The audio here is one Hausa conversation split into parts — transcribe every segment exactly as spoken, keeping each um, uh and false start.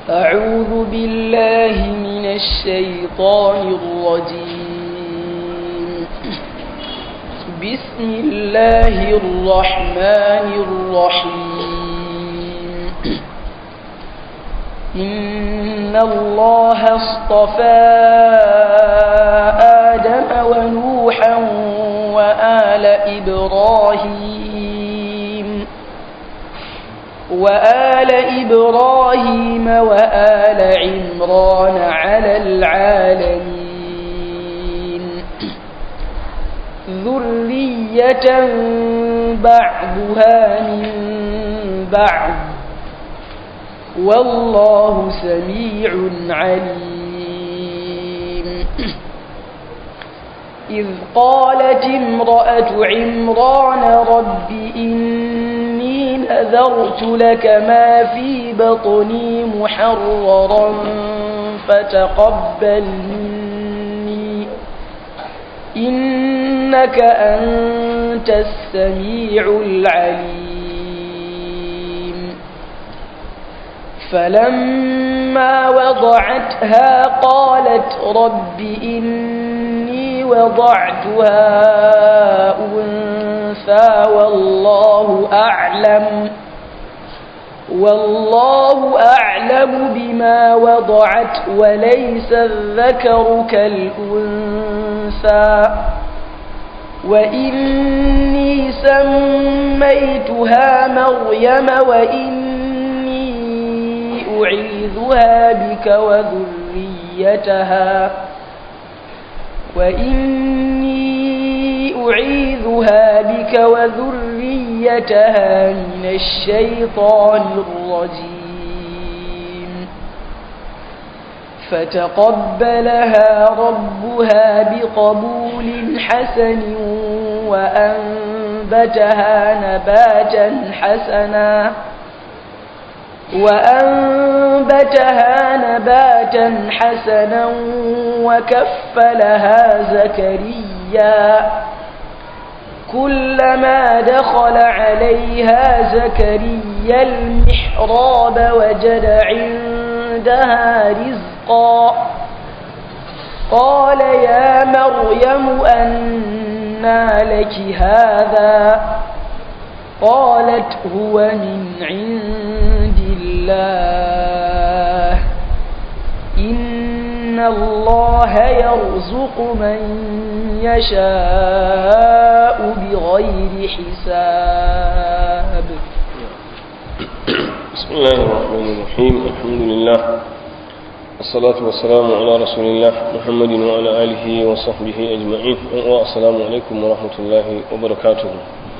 أعوذ بالله من الشيطان الرجيم. بسم الله الرحمن الرحيم. إن الله اصطفى آدم ونوحا وآل إبراهيم وآل إبراهيم وآل عمران على العالمين ذرية بعضها من بعض والله سميع عليم. إذ قالت امرأة عمران رب إني نذرت لك ما في بطني محررا فتقبل مني إنك أنت السميع العليم. فلما وضعتها قالت رب إني وضعتها أنثى والله أعلم والله أعلم بما وضعت وليس الذكر كالأنثى وإني سميتها مريم وإني أعيذها بك وذريتها وإني أعيذها بك وذريتها من الشيطان الرجيم. فتقبلها ربها بقبول حسن وأنبتها نباتا حسنا وأنبتها نباتا حسنا وكفلها زكريا كلما دخل عليها زكريا المحراب وجد عندها رزقا قال يا مريم أنى لك هذا قالت هو من عند الله إن الله يرزق من يشاء بغير حساب. بسم الله الرحمن الرحيم. الحمد لله والصلاة والسلام على رسول الله محمد وعلى آله وصحبه أجمعين. والسلام عليكم ورحمة الله وبركاته.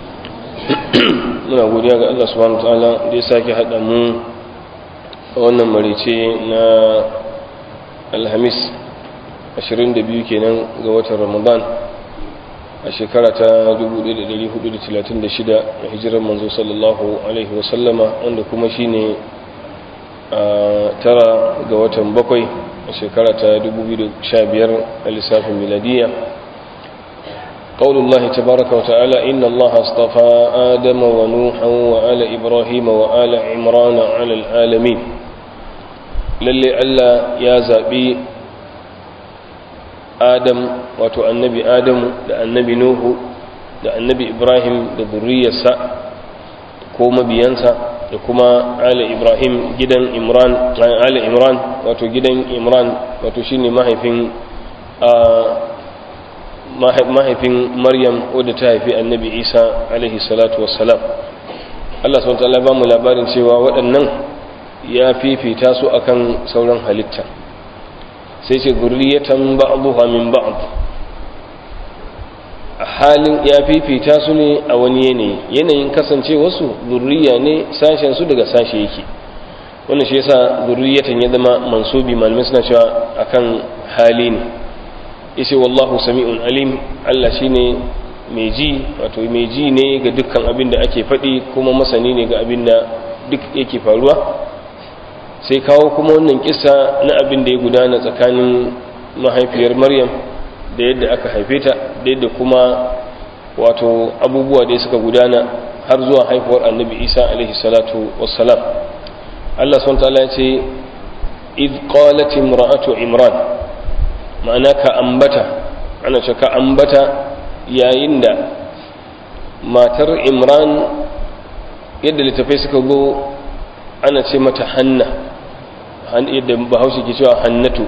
muna godiya ga Allah subhanahu wataala da ya sake haɗa mu a wannan marice na alhamis ashirin da biyu kenan ga watan ramadan a shekara ta dubu ɗaya da ɗari hudu da talatin da shida a hijirar manzo sallallahu alaihi wasallama wanda kuma shine a tara ga watan bakwai a shekara ta dubu biyu da sha biyar a lissafin miladiyya. قول الله تبارك وتعالى إن الله اصطفى آدم ونوحا وآل إبراهيم وآل عمران على العالمين. للي ألا يا زابي آدم وتو النبي آدم دا النبي نوح دا النبي إبراهيم دا ذرية سا كوما بيانسا دا كما آل إبراهيم جدا إمران آل إمران وتو جدا إمران وتو شيني ماهفين آه mahaifin maryam wadda ta haifi annabi isa alaihi salatu wassalam. Allah subhanahu wa ta'ala ba mu labarin cewa waɗannan ya fifita su akan sauran halitta sai ce zurriyatan ba'dhuha min ba'd. a halin ya fifita su ne a wani yanayi yanayin kasancewarsu zurriya ne sashen su daga sashe yake. wannan shi yasa zurriyatan ya zama mansubi, malamai suna cewa akan hali ne. yace wallahu sami'un alim, Allah shine mai ji, wato mai ji ne ga dukkan abin da ake faɗi kuma masani ne ga abin da duk yake faruwa. sai kawo kuma wannan kissa na abin da ya gudana tsakanin mahaifiyar Maryam da yadda aka haife ta da yadda kuma wato abubuwa da suka gudana har zuwa haifuwar annabi Isa alaihi salatu wassalam. Allah subhanahu wa ta'ala ya ce id qalat imra'atu imran ma'ana ka ambata ana ce ka ambata yayin da matar imran yadda littafai suka go ana ce mata hanna yadda bahaushe ke cewa hannatu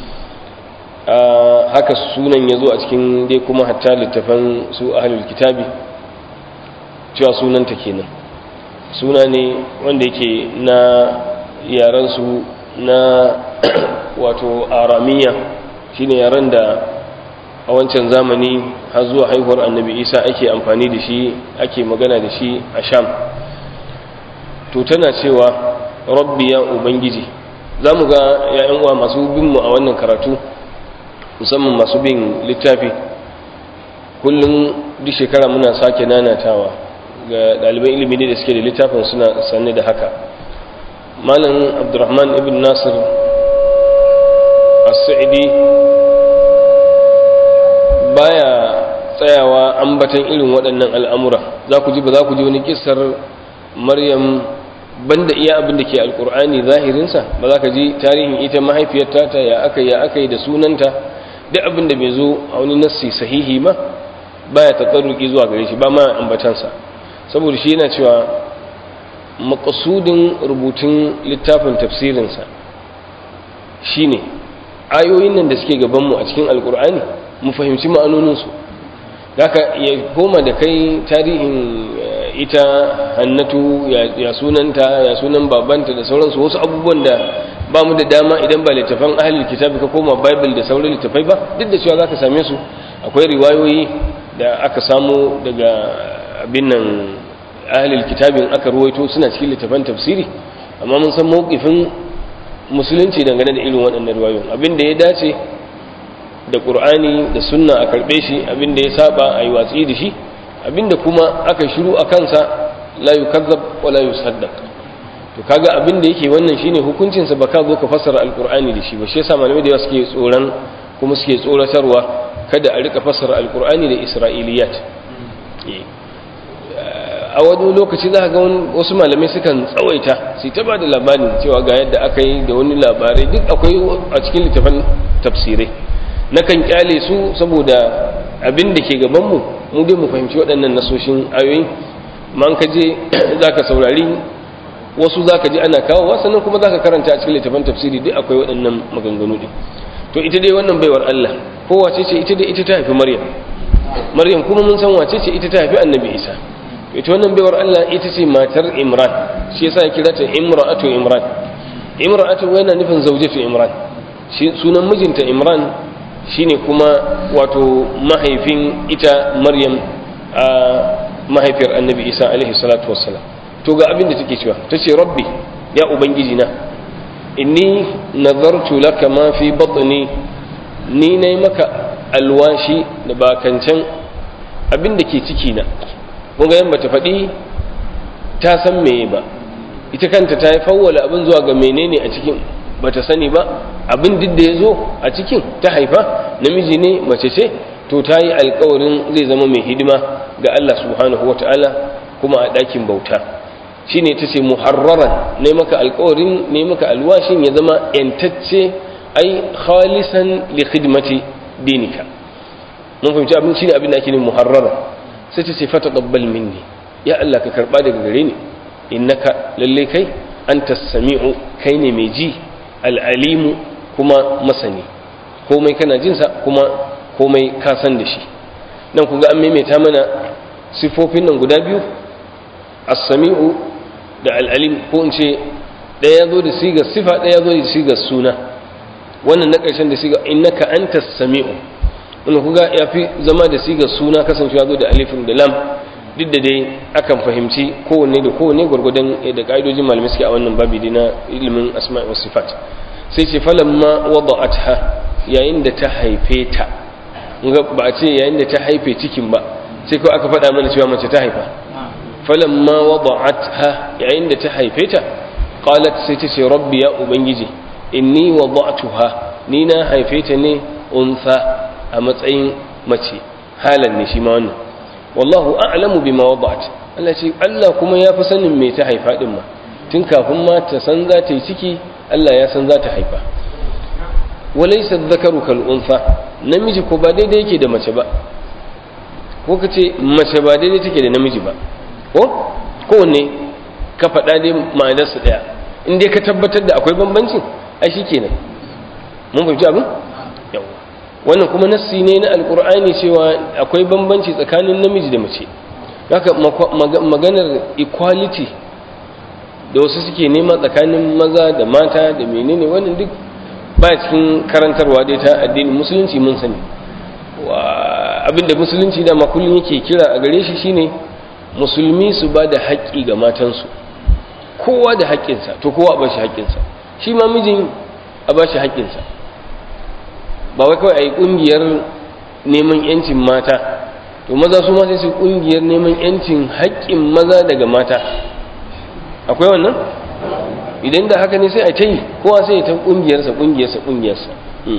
haka sunan ya zo a cikin dai kuma hatta littafan su ahlul kitabi cewa sunanta kenan suna ne wanda yake na yaransu na wato aramiya shine yaran da a wancan zamani har zuwa haihuwar annabi isa ake amfani da shi ake magana da shi a sham to tana cewa rabbi ya ubangiji za mu ga ya'yan uwa masu binmu a wannan karatu musamman masu bin littafi kullum duk shekara muna sake nanatawa ga ɗaliban ilimi ne da suke da littafin suna sanne da haka malam abdurrahman ibn nasir as-sa'idi baya tsayawa ambatan irin waɗannan al'amura za ku ji ba za ku ji wani kissar maryam banda iya abin da ke alkur'ani zahirinsa ba za ka ji tarihin ita mahaifiyarta ta ya aka ya aka yi da sunanta duk abin da bai zo a wani nassi sahihi ba baya tatsarruki zuwa gare shi ba ma ambatansa saboda shi yana cewa maqsudin rubutun littafin tafsirinsa shine ayoyin nan da suke gabanmu a cikin alkur'ani mu fahimci ma'anoninsu haka ya goma da kai tarihin ita hannatu ya sunanta ya sunan babanta da sauransu wasu abubuwan da ba mu da dama idan ba littafan ahlul kitabi ka koma bible da sauran littafai ba duk da cewa zaka same su akwai riwayoyi da aka samu daga abin nan ahlul kitabin aka ruwaito suna cikin littafan tafsiri amma mun san mawqifin musulunci dangane da irin waɗannan riwayoyin abin da ya dace da qur'ani da sunna a karbe shi abin da ya saba a yi watsi da shi abinda kuma aka shiru a kansa la yukazzab wa la yusaddaq to kaga abinda yake wannan shine hukuncin sa baka zo ka fassara alqur'ani da shi ba shi yasa malamai da yawa suke tsoran kuma suke tsoratarwa kada a rika fassara alqur'ani da isra'iliyat a wani lokaci za ka ga wasu malamai sukan tsawaita su ta ba da labarin cewa ga yadda aka yi da wani labarai duk akwai a cikin littafin tafsirai nakan kyale su saboda abin da ke gabanmu mu dai mu fahimci waɗannan nasoshin ayoyi man ka je za ka saurari wasu za ka ji ana kawo sannan kuma za ka karanta a cikin littafin tafsiri duk akwai waɗannan maganganu ɗin to ita dai wannan baiwar Allah ko wace ce ita dai ita ta haifi Maryam Maryam kuma mun san wace ce ita ta haifi Annabi Isa ita wannan baiwar Allah ita ce matar Imran shi yasa ya kira ta imra'atu Imran imra'atu yana nufin zaujatu Imran shi sunan mijinta Imran shine kuma wato mahaifin ita Maryam a mahaifiyar Annabi Isa alaihi salatu wassalam to ga abin da take cewa tace rabbi ya ubangiji na inni nazartu laka ma fi batni ni nayi maka alwashi da bakancan abin da ke ciki na kun ga yan bata faɗi ta san meye ba ita kanta ta yi fawwala abin zuwa ga menene a cikin bata sani ba abin duk da ya zo a cikin ta haifa namiji ne mace ce to ta yi alkawarin zai zama mai hidima ga Allah subhanahu wa ta'ala kuma a ɗakin bauta shi ne ta ce muharraran ne maka alkawarin ne maka alwashin ya zama yantacce ai khalisan li khidmati dinika mun fahimci abin shi ne abin da ake ne muharraran sai ta ce fata qabbal minni ya Allah ka karba daga gare ni innaka lalle kai anta sami'u kai ne mai ji al'alimu kuma masani komai kana jinsa kuma komai ka san da shi nan ku ga an maimaita mana sifofin nan guda biyu as-sami'u da al'alim ko in ce ɗaya zo da sigar sifa ɗaya zo da sigar suna wannan na ƙarshen da sigar innaka antas sami'u wannan ku ga ya fi zama da sigar suna kasancewa zo da alifin da lam duk da dai akan fahimci kowanne da kowanne gwargwadon da ka'idojin malamai suke a wannan babi dai na ilimin asma'i was sifat sai ce falamma wada'atha yayin da ta haife ta ba a ce yayin da ta haife cikin ba sai ko aka faɗa mana cewa mace ta haifa falamma wada'atha yayin da ta haife ta qalat sai ta ce rabbi ya ubangiji inni wada'tuha ni na haife ta ne unsa a matsayin mace halan ne shi ma wannan wallahu a'lamu bima wada'at Allah ce Allah kuma ya fi sanin me ta haifa din ma tun kafin ma ta san za ta yi ciki Allah ya san za ta haifa. walaysa dhakaru kal untha, namiji ko ba daidai yake da mace ba, ko kace mace ba daidai take da namiji ba, ko kowanne ka faɗa dai ma'anarsa ɗaya, in dai ka tabbatar da akwai bambancin ai shikenan. mun fahimci abin yawa. wannan kuma nassi ne na alqur'ani cewa akwai bambanci tsakanin namiji da mace. haka maganar equality da wasu suke nema tsakanin maza da mata da menene, wannan duk ba cikin karantarwa dai ta addinin musulunci. mun sani abinda musulunci da kullum yake kira a gare shi shine musulmi su ba da haƙƙi ga matansu, kowa da haƙƙinsa, to kowa a ba shi haƙƙinsa, shi ma mijin a ba shi haƙƙinsa. ba wai kawai a yi ƙungiyar neman yancin mata, to maza su ma sai su ƙungiyar neman yancin haƙƙin maza daga mata. akwai wannan? idan da haka ne sai a ta yi, kowa sai ya ta ƙungiyarsa ƙungiyarsa ƙungiyarsa.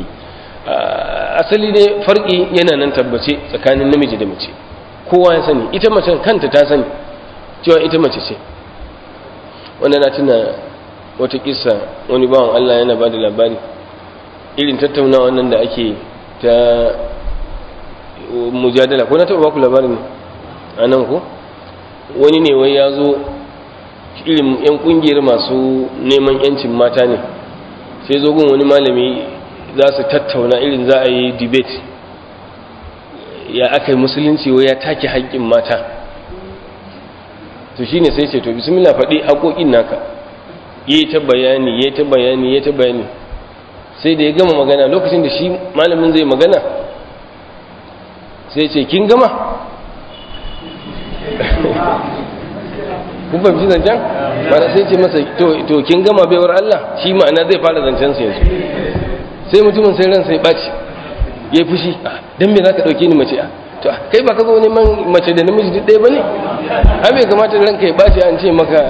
asali dai farki yana nan tabbace tsakanin namiji da mace, kowa ya sani, ita mace kanta ta sani cewa ita mace ce. wanda na tuna wata kissa, wani bawan Allah yana ba da labari irin tattaunawa nan da ake ta mujadala, ko na taɓa baku labarin a nan ko? wani ne wai ya zo irin 'yan ƙungiyar masu neman 'yancin mata ne, sai zo gun wani malami za su tattauna, irin za a yi debate ya aka yi musulunci wai ya take haƙƙin mata. to shine sai ce to bismillah faɗi haƙoƙin naka, yi ta bayani yi ta bayani yi ta bayani, sai da ya gama magana, lokacin da shi malamin zai magana sai ce kin gama? kun fahimci zancen? mana sai ce masa to kin gama baiwar Allah, shi ma'ana zai fara zancen sa yanzu. sai mutumin sai ran sai ɓaci ya yi fushi, don me za ka ɗauke ni mace? to kai ba ka zo neman mace da namiji duk ɗaya ba ne? ai bai kamata ranka ya ɓaci an ce maka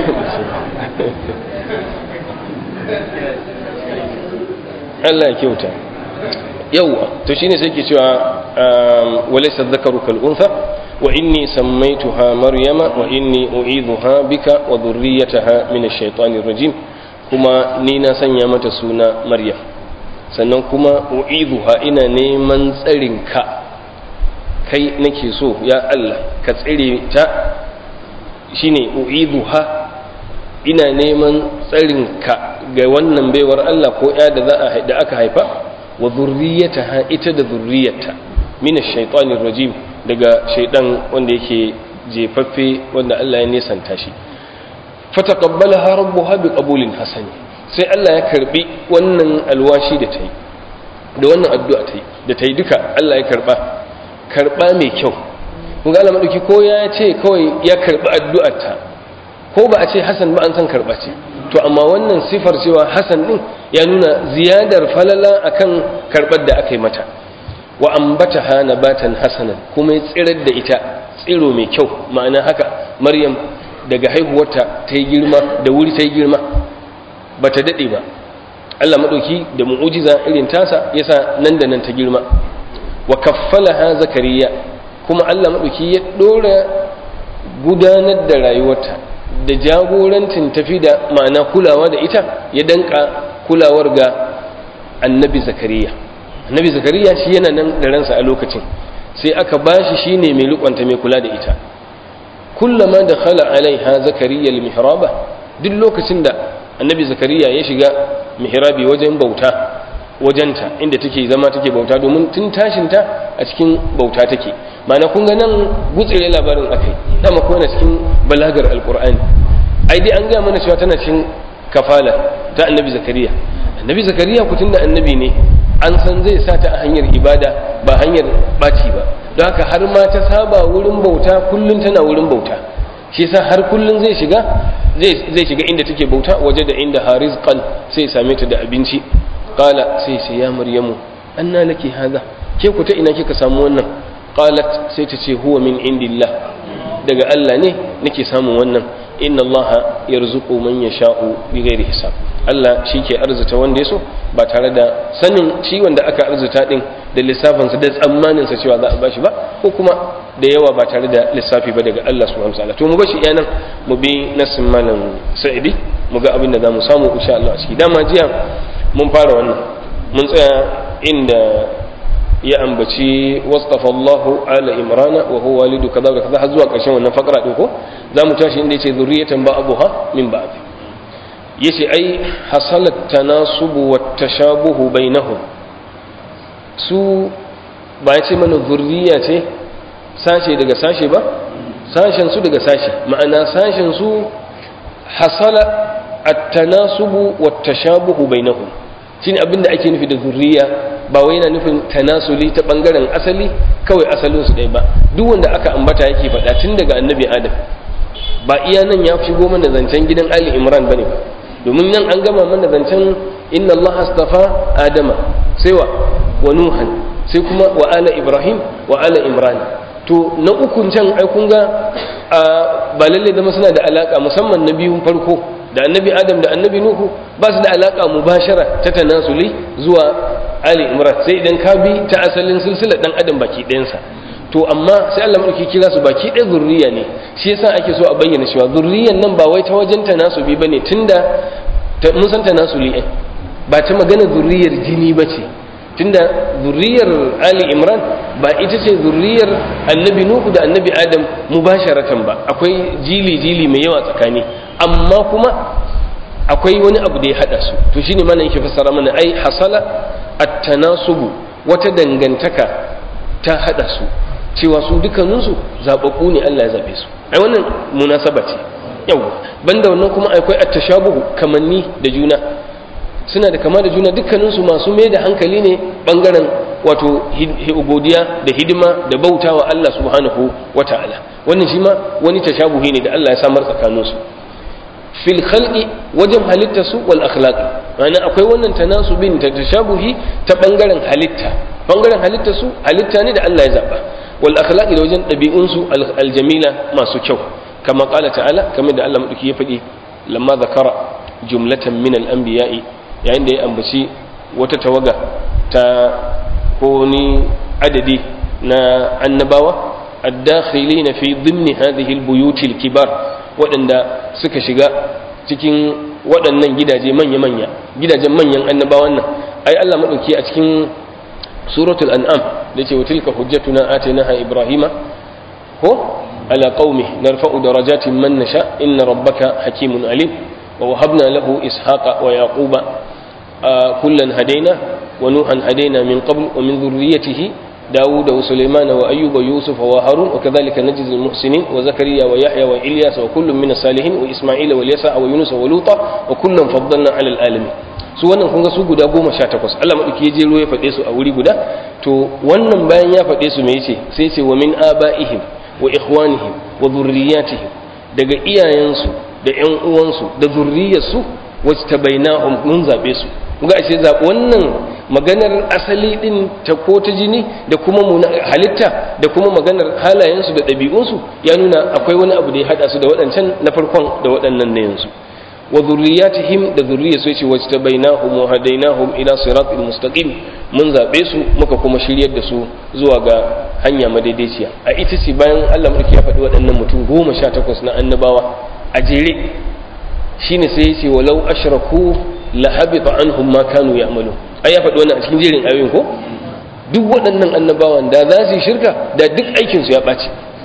Allah ya kyauta. yawwa to shine sai ke cewa walaysa dhakaru kal untha wa inni sammaytuha maryama wa inni u'idhuha bika wa dhurriyyataha min ash-shaytanir rajim, kuma ni na sanya mata suna maryam, sannan kuma u'idhuha ina neman tsarin ka, kai nake so ya Allah ka tsire ta, shine u'idhuha ina neman tsarin ka ga wannan baiwar Allah ko ya da za a da aka haifa, wa dhurriyyataha ita da dhurriyyata min ash-shaytanir rajim, daga shaydan wanda yake jefaffe wanda Allah ya nesanta shi. fataqabbalaha rabbuha biqabulin hasan, sai Allah ya karbi wannan alwashi da ta yi da wannan addu'a ta yi da ta yi duka Allah ya karba karba mai kyau. kun ga Allah madauki ko ya ce kawai ya karbi addu'arta, ko ba a ce hasan ba an san karba ce, to amma wannan sifar cewa hasan din ya nuna ziyadar falala akan karbar da aka yi mata. wa ambataha nabatan hasanan, kuma ya tsirar da ita tsiro mai kyau, ma'ana haka Maryam daga haihuwarta ta yi girma da wuri, ta yi girma ba ta daɗe ba. Allah maɗauki da mu'ujiza irin tasa yasa nan da nan ta girma. wa kaffalaha zakariya, kuma Allah maɗauki ya ɗora gudanar da rayuwarta da jagorancin tafi da ma'ana kulawa da ita, ya danka kulawar ga annabi zakariya. annabi zakariya shi yana nan da ransa a lokacin, sai aka bashi shine mai lukwanta mai kula da ita. kullama dakhala alaiha zakariya almihraba, duk lokacin da annabi zakariya ya shiga mihrabi wajen bauta wajenta inda take zama take bauta, domin tun tashinta a cikin bauta take. ma'ana kun ga nan gutsire labarin akai, dama ko yana cikin balagar alqur'ani. ai dai an ga mana cewa tana cikin kafala ta annabi zakariya. annabi zakariya kutun da annabi ne, an san zai sa ta a hanyar ibada ba hanyar baci ba, don haka har ma ta saba wurin bauta, kullum tana wurin bauta. shi yasa har kullum zai shiga zai shiga inda take bauta, waje da inda harizqan, sai same ta da abinci. qala sai sai ya maryamu anna laki hadha, ke ku ta ina kika samu wannan? qalat sai ta ce huwa min indillah, daga Allah ne nake samun wannan. inna allaha yarzuqu man yasha'u bighairi hisab, Allah shi ke arzuta wanda ya so ba tare da sanin shi wanda aka arzuta din da lissafinsa da tsammaninsa cewa za a bashi ba, ko kuma da yawa ba tare da lissafi ba daga Allah subhanahu wa ta'ala. to mu bashi iya nan, mu bi nasin malam sa'idi mu ga abin da za mu samu insha Allah a ciki. Dama jiya mun fara wannan, mun tsaya inda ya ambaci wasafa Allahu ala imrana wa huwa walidu kaza da kaza har zuwa ƙarshen wannan fakra din ko. Za mu tashi inda yace zurriyatan ba'dha min ba'd. Yace ai hasalat tanasubu wat tashabuhu bainahum. Su ba ya ce mana zurriya ce sashe daga sashe ba, sashen su daga sashe, ma'ana sashen su hasala at-tanasubu wat-tashabuhu bainahum, shine abinda ake nufi da zurriya. Ba wai yana nufin tanasuli ta bangaren asali kawai asalin su ɗaya ba, duk wanda aka ambata yake faɗa tun daga annabi Adam. Ba iya nan ya shigo mana zancen gidan Ali Imran bane ba, domin nan an gama mana zancen inna Allah astafa Adama sai wa wa Nuhan sai kuma wa ala Ibrahim wa ala Imran. To na ukun can ai kun ga ba lalle da suna da alaka, musamman na biyun farko da annabi Adam da annabi Nuhu ba su da alaka mubashara ta tanasuli zuwa Ali Imran, sai idan ka bi ta asalin silsilar dan Adam baki ɗayansa. To amma sai Allah madauki kira su baki ɗaya zurriya ne, shi yasa ake so a bayyana cewa zurriyan nan ba wai ta wajen tanasubi bane, tunda mun san tanasuli ai ba ta magana zurriyar jini bace, tunda zurriyar Ali Imran ba ita ce zurriyar annabi Nuhu da annabi Adam mubasharatan ba, akwai jili jili mai yawa tsakani, amma kuma akwai wani abu da ya hada su. To shine mana yake fassara mana ai hasala at-tanasubu, wata dangantaka ta hada su, cewa su dukkaninsu zababbu ne, Allah ya zabe su. Ai wannan munasaba ce. Yawa banda wannan kuma akwai at-tashabuhu, kamanni da juna, suna da kama da juna, dukkaninsu masu mai da hankali ne bangaren wato godiya da hidima da bautawa Allah subhanahu wata'ala. Wannan shi ma wani tashabuhi ne da Allah ya samar tsakaninsu fil khalqi, wajen halitta su wal akhlaqi. Ma'ana akwai wannan tanasubin ta tashabuhi ta bangaren halitta, bangaren halitta su halitta ne da Allah ya zaba, wal akhlaqi da wajen dabi'un su aljamila masu kyau, kama qala ta'ala, kamar da Allah madauki ya faɗi lamma zakara jumlatan min al-anbiya'i, yayin da ya ambaci wata tawaga ta ko ni adadi na annabawa ad-dakhilina fi dhimni hadhihi al-buyut al-kibar, waɗanda suka shiga cikin waɗannan gidaje manya-manya, gidajen manyan annabawan nan. Ai Allah madauki a cikin suratul an'am da ce wa tilka hujjatuna atainaha ibrahima ko ala qaumi narfa'u darajatin man nasha inna rabbaka hakimun alim wa wahabna lahu ishaqa wa yaquba kullan hadaina wa nuhan hadaina min qabl wa min dhurriyyatihi داود وسليمان وأيوب ويوسف وهارون وكذلك نجزي المحسنين وزكريا ويحيى وإلياس وكل من الصالحين وإسماعيل واليسع ويونس ولوطا وكلا فضلنا على العالمين. su wannan kun ga su guda goma sha takwas Allah madauki ya jero ya faɗe su a wuri guda. To wannan bayan ya faɗe su me yace? Sai ce wa min abaihim wa ikhwanihim wa dhurriyyatihim, daga iyayensu da ƴan uwansu da zurriyarsu wajtabainahum, mun zabe su. Ga ashe zaɓi wannan maganar asali ɗin ta ko ta jini da kuma halitta da kuma maganar halayensu da ɗabi'unsu ya nuna akwai wani abu da ya haɗa su da waɗancan na farkon da waɗannan na yanzu. Wa zurriyatihim, da zurriyarsu yace wajtabainahum wa hadainahum ila siratil mustaqim, mun zaɓe su muka kuma shiryar da su zuwa ga hanya madaidaiciya. A ita ce bayan Allah mulki ya faɗi waɗannan mutum goma sha takwas na annabawa a jere, shine sai yace walau ashraku la habita anhum ma kanu ya'malu. Ai ya faɗi wannan a cikin jerin ayoyin ko? Duk waɗannan annabawan da za su yi shirka da duk aikin su ya ɓaci.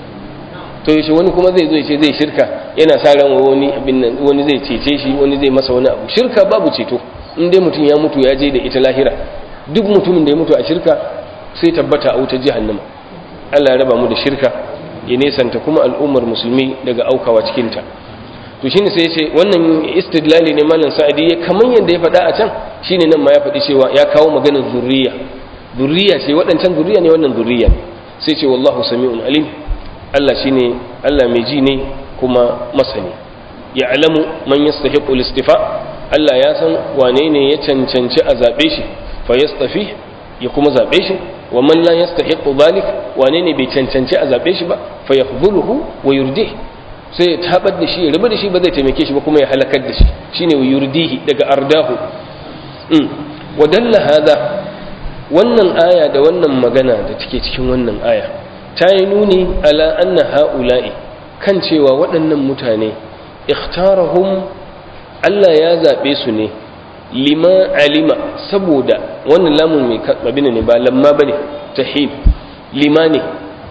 To yaushe wani kuma zai zo ya ce zai shirka, yana sa ran wani abin nan, wani zai cece shi, wani zai masa wani abu. Shirka babu ceto. In dai mutum ya mutu ya je da ita lahira, duk mutumin da ya mutu a shirka sai tabbata a wutar jahannama. Allah ya raba mu da shirka, ya nesanta kuma al'ummar musulmi daga aukawa cikin ta. To shine sai yace wannan istidlali ne malam Sa'idi ya kaman yanda ya faɗa a can, shine nan ma ya faɗi cewa ya kawo maganar zurriya. Zurriya ce, waɗancan zurriya ne, wannan zurriya ne. Sai ce wallahu sami'un alim, Allah shine Allah mai ji ne kuma masani. Ya'lamu man yastahiqu al-istifa, Allah ya san wane ne ya cancanci a zabe shi, fa yastafi, ya kuma zabe shi. Wa man la yastahiqu dhalik, wane ne bai cancanci a zabe shi ba, fa yakhdhuluhu wa yurdih, sai ya tabar da shi, ya rabu da shi, ba zai taimake shi ba kuma ya halakar da shi. Shine wa yurdihi daga ardahu. um wa dalla hada, wannan aya da wannan magana da take cikin wannan aya ta yi nuni ala anna haula'i, kan cewa waɗannan mutane ikhtarahum Allah ya zabe su ne lima alima saboda wannan lamun mai abin ne ba lamma bane tahim lima ne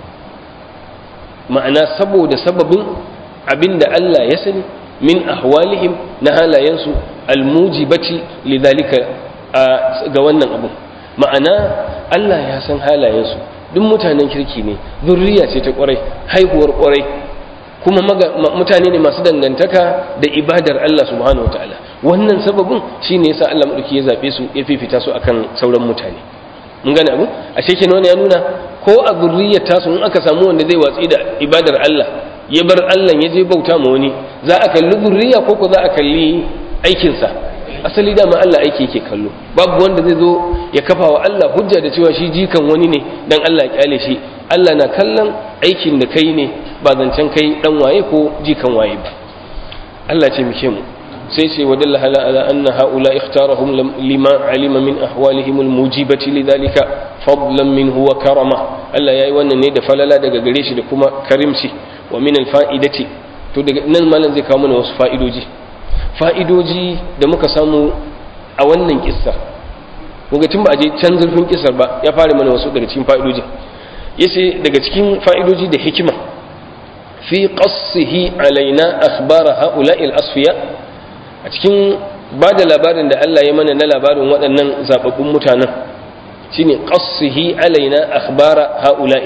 ma'ana saboda sababin abinda Allah ya sani min ahwalihim na halayensu almujibati lidhalika ga wannan abu ma'ana Allah ya san halayensu duk mutanen kirki ne zurriya ce ta kwarai haihuwar kwarai kuma mutane ne masu dangantaka da ibadar Allah subhanahu wataala wannan sababin shine yasa Allah madauki ya zabe su ya fifita su akan sauran mutane mun gane abu ashe kenan wannan ya nuna ko a zurriyar tasu in aka samu wanda zai watsi da ibadar Allah ya bar Allah ya je bauta ma wani za a kalli zurriya ko ko za a kalli aikinsa asali dama Allah aiki yake kallo babu wanda zai zo ya kafa wa Allah hujja da cewa shi jikan wani ne dan Allah ya kyale shi Allah na kallon aikin da kai ne ba zancen kai dan waye ko jikan waye ba Allah ce muke mu sai ce wa dalla ala anna haula ikhtarahum lima alima min ahwalihim almujibati lidhalika fadlan minhu wa karama Allah yayi wannan ne da falala daga gare shi da kuma karimci wa min alfa'idati to daga nan malam zai kawo mana wasu fa'idoji fa'idoji da muka samu a wannan kissa muga tun ba a je can zurfin kissar ba ya fara mana wasu daga cikin fa'idoji yace daga cikin fa'idoji da hikima fi qassihi alaina akhbar haula'i al-asfiya a cikin ba da labarin da Allah ya mana na labarin waɗannan zababbun mutanen shine qassihi alaina akhbar haula'i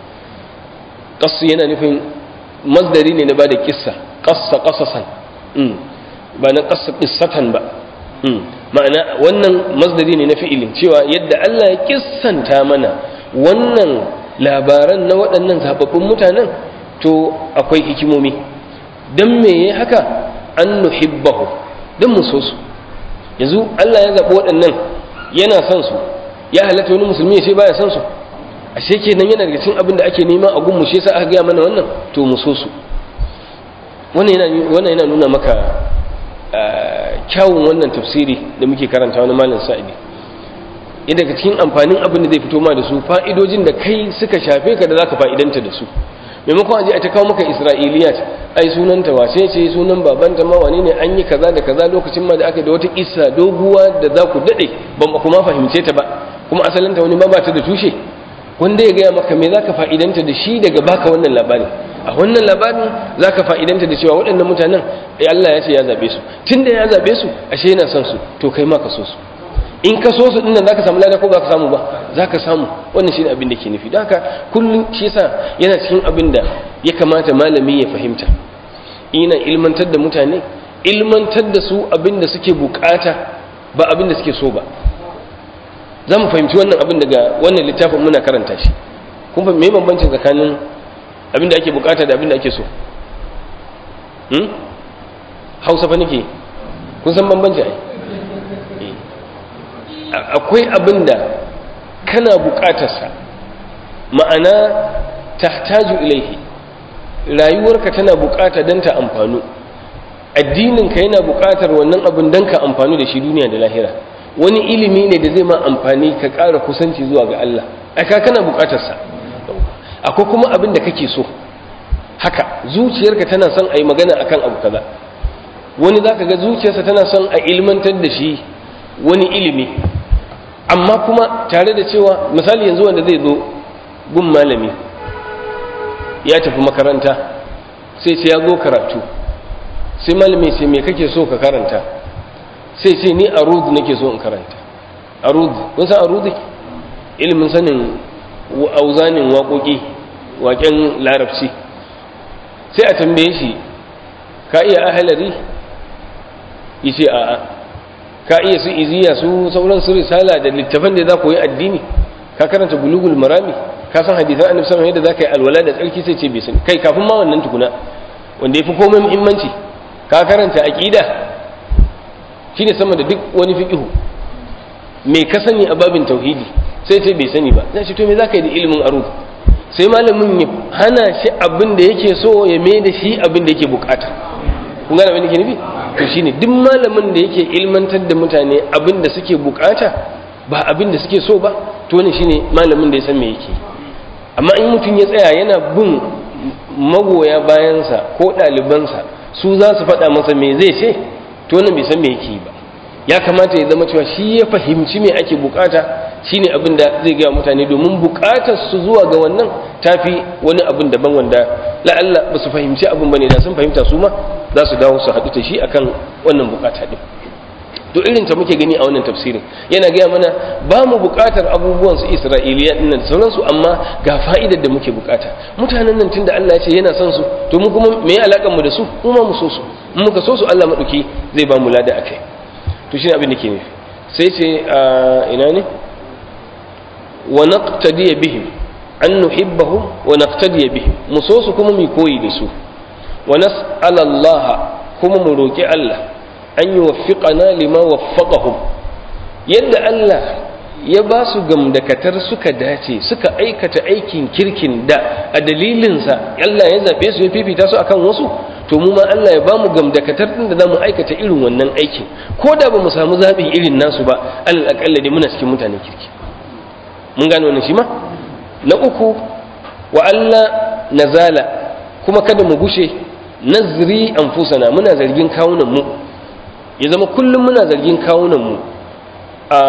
qassi yana nufin masdari ne na ba da kissa qassa qasasan ba na qassa qissatan ba ma'ana wannan masdari ne na fi'ilin cewa yadda Allah ya kissanta mana wannan labaran na waɗannan zababbun mutanen to akwai hikimomi dan me yayi haka an nuhibbahu dan mu so su yanzu Allah ya zabi waɗannan yana son su ya halatta wani musulmi ya ce baya son su ashe kenan yana daga cikin abin da ake nema a gun mu shi yasa aka ga mana wannan to mu so su wannan yana wannan yana nuna maka kyawun wannan tafsiri da muke karanta wani malam Sa'idi inda daga cikin amfanin abin da zai fito ma da su fa'idojin da kai suka shafe ka da zaka fa'idanta da su maimakon aje a ta kawo maka isra'iliyat ai sunanta wace ce sunan babanta ma wane ne an yi kaza da kaza lokacin ma da aka da wata kissa doguwa da za ku dade ban kuma fahimce ta ba kuma asalinta wani ma ba ta da tushe wanda ya gaya maka me zaka fa'idanta da shi daga baka wannan labarin a wannan labarin zaka fa'idanta da cewa waɗannan mutanen Allah ya ce ya zabe su tunda ya zabe su ashe yana son su to kai ma ka so su in ka so su dinnan zaka samu lada ko ba ka samu ba zaka samu wannan shine abin da ke nufi don haka kullum shi yasa yana cikin abin da ya kamata malami ya fahimta ina ilmantar da mutane ilmantar da su abin da suke bukata ba abin da suke so ba za mu fahimci wannan abin daga wannan littafin muna karanta shi kun fa me bambancin tsakanin abin da ake bukata da abin da ake so hmm? Hausa fa nake kun san bambanci ai akwai abin da kana bukatarsa ma'ana tahtaju ilaihi rayuwarka tana bukata don ta amfanu addininka yana bukatar wannan abin don ka amfanu da shi duniya da lahira wani ilimi ne da zai ma amfani ka ƙara kusanci zuwa ga Allah aka kana bukatarsa akwai kuma abin da kake so haka zuciyarka tana son a yi magana akan abu kaza wani zaka ga zuciyarsa tana son a ilmantar da shi wani ilimi amma kuma tare da cewa misali yanzu wanda zai zo gun malami ya tafi makaranta sai ce ya zo karatu sai malami sai me kake so ka karanta sai ce ni arud nake so in karanta arud kun san arud ilimin sanin auzanin waƙoƙi waƙen larabci sai a tambaye shi ka iya ahalari yace a'a ka iya su iziya su sauran su risala da littafan da za ku yi addini ka karanta bulugul marami ka san hadisan annabi sallallahu alaihi wasallam yadda zaka yi alwala da tsarki sai ce bai san kai kafin ma wannan tukuna wanda yafi komai muhimmanci ka karanta aqida shine sama da duk wani fiqhu me ka sani a babin tauhidi sai ce bai sani ba zai ce to me zaka yi da ilimin arud sai malamin ya hana shi abin da yake so ya mai da shi abin da yake bukata kun gane abin da yake nufi to shine duk malamin da yake ilmantar da mutane abin da suke bukata ba abin da suke so ba to ne shine malamin da ya san me yake amma in mutum ya tsaya yana bin magoya bayansa ko ɗalibansa su za su faɗa masa me zai ce to wannan bai san me yake ba. Ya kamata ya zama cewa shi ya fahimci me ake bukata, shine abin da zai gaya mutane, domin bukatar su zuwa ga wannan tafi wani abin daban wanda la'alla ba su fahimci abin bane, da sun fahimta su ma za su dawo su haɗu ta shi akan wannan bukata din. To irin ta muke gani a wannan tafsirin, yana gaya mana ba mu bukatar abubuwan su Isra'iliya din nan sauransu, amma ga fa'idar da muke bukata. Mutanen nan tunda Allah ya ce yana son su, to mu kuma me ya alakan mu da su? Mu ma mu so su. In muka so su, Allah madauki zai ba mu lada akai. To shine abin da ke nufi. Sai ce ina ne? Wa naqtadi bihim, an nuhibbahum wa naqtadi bihim. Mu so su kuma mu koyi da su. Wa nas'ala Allah, kuma mu roki Allah an yi wafiƙana lima wafaƙahum, yadda Allah ya ba su gamdakatar suka dace suka aikata aikin kirkin da a dalilinsa Allah ya zaɓe su ya fifita su akan wasu, to mu ma Allah ya ba mu gamdakatar ɗin da za mu aikata irin wannan aikin, ko da ba mu samu zaɓi irin nasu ba, alal aƙalla dai muna cikin mutanen kirki. Mun gano wannan shi ma? Na uku, wa Allah nazala, kuma kada mu gushe nazri anfusana, muna zargin kawunan mu, ya zama kullum muna zargin kawunanmu a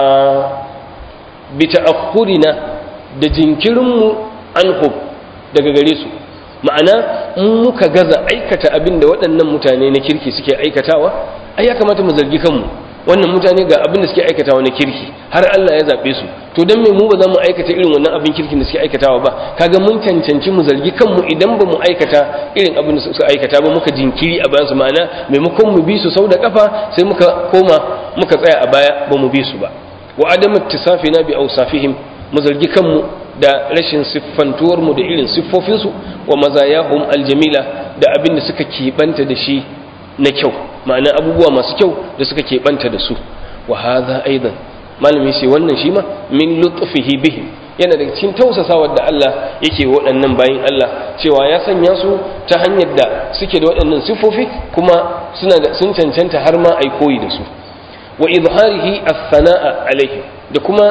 bita akhurina da jinkirinmu anhum daga gare su. Ma'ana in muka gaza aikata abin da waɗannan mutane na kirki suke aikatawa, ai ya kamata mu zargi kanmu, wannan mutane ga abin da suke aikatawa na kirki har Allah ya zaɓe su, to don me mu ba za mu aikata irin wannan abin kirkin da suke aikatawa ba? Kaga mun cancanci mu zargi kanmu idan ba mu aikata irin abin da suka aikata ba, muka jinkiri a bayan su. Ma'ana maimakon mu bi su sau da kafa sai muka koma muka tsaya a baya ba mu bi su ba. Wa adamu ittisafina bi awsafihim, mu zargi kanmu da rashin siffantuwar mu da irin siffofin su, wa mazayahum aljamila, da abin da suka keɓanta da shi na kyau, ma'ana abubuwa masu kyau da suka keɓanta da su. Wa hadha aidan, malami sai wannan shi ma min lutfihi bihim, yana daga cikin tausasawar da Allah yake waɗannan bayin Allah, cewa ya sanya su ta hanyar da suke da waɗannan siffofi kuma suna da sun cancanta har ma ai koyi da su. Wa izharihi as-sana'a alaihi, da kuma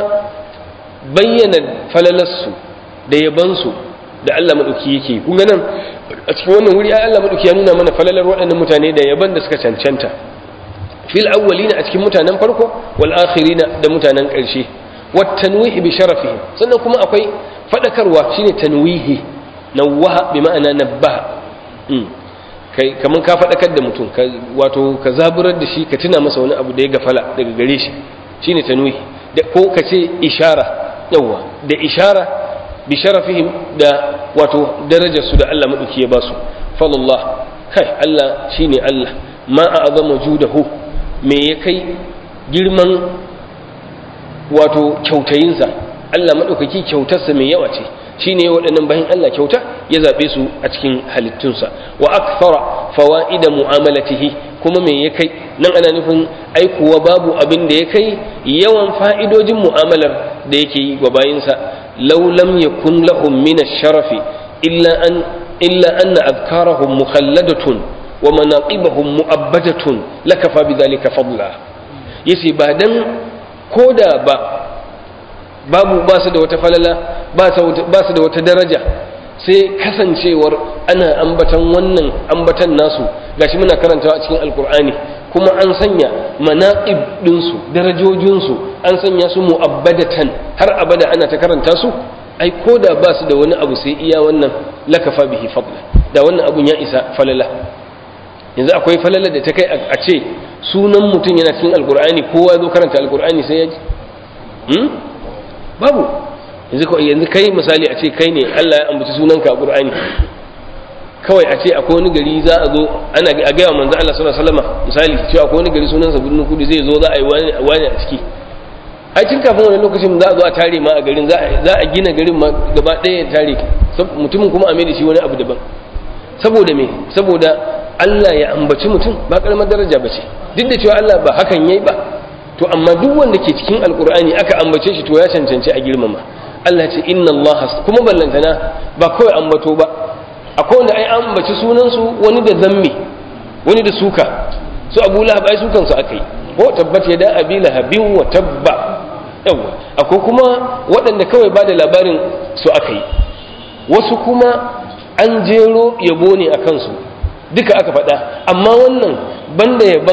bayyana falalarsu da yabansu da Allah madauki yake. Kun ga nan a cikin wannan wuri ai Allah madauki ya nuna mana falalar waɗannan mutane da yaban da suka cancanta, fil awwalina, a cikin mutanen farko, wal akhirina, da mutanen ƙarshe. Wat tanwihi bi sharafihim, sannan kuma akwai fadakarwa, shine tanwihi, nawaha bi ma'ana nabbaha. mm kai kaman ka fadakar da mutum, ka wato ka zaburar da shi, ka tuna masa wani abu da ya gafala daga gare shi, shine tanwihi. Da ko ka ce ishara, yawa da ishara bi sharafihim, da wato darajar su da Allah madauki ya basu. fallallah, kai Allah shine Allah, ma a'azama judahu, me ya kai girman wato kyautayinsa. Allah maɗaukaki kyautarsa mai yawa ce, shi ne waɗannan bayan Allah kyauta ya zaɓe su a cikin halittunsa. Wa akthara fawa'ida mu'amalatihi, kuma me ya kai, nan ana nufin aikuwa babu abin da ya kai yawan fa'idojin mu'amalar da yake yi wa bayinsa. law lam yakun lahum min ash-sharafi illa an illa anna adhkarahum mukhalladatun wa manaqibahum mu'abbadatun lakafa bidhalika fadla. Yace ba dan koda ba babu ba su da wata falala, ba su da wata daraja, sai kasancewar ana ambatan wannan ambatan nasu gashi muna karantawa a cikin alkur'ani, kuma an sanya manaqib dinsu, darajojinsu an sanya su mu'abbadatan har abada ana ta karanta su. Ai koda ba su da wani abu sai iya wannan, lakafa bihi fadla, da wannan abun ya isa falala. Yanzu akwai falala da ta kai a ce sunan mutum yana cikin alkur'ani, kowa zo karanta alkur'ani sai ya ji hmm? babu. Yanzu kai misali a ce kai ne Allah ya ambaci sunanka a qur'ani, kawai a ce akwai wani gari za a zo ana a gaya manzo Allah sallallahu alaihi wasallam misali cewa akwai wani gari sunansa birnin kudu, zai zo za a yi wani a ciki. Ai tun kafin wani lokacin za a zo a tare ma a garin, za a gina garin ma gaba ɗaya ya tare mutumin, kuma a mai da shi wani abu daban. Saboda me? Saboda Allah ya ambaci mutum ba karamar daraja ba ce, duk da cewa Allah ba hakan yayi ba, to amma duk wanda ke cikin alkur'ani aka ambace shi to ya cancanci a girmama. Allah ce inna Allah, kuma ballantana ba kawai ambato ba, akwai wanda ai ambaci sunansu wani da zammi wani da suka, su Abu Lahab ai sukan su akai, ko tabbat yada abi lahabin wa tabba. Yawa akwai kuma waɗanda kawai ba da labarin su akai, wasu kuma an jero yabo ne a kansu duka aka faɗa, amma wannan banda yaban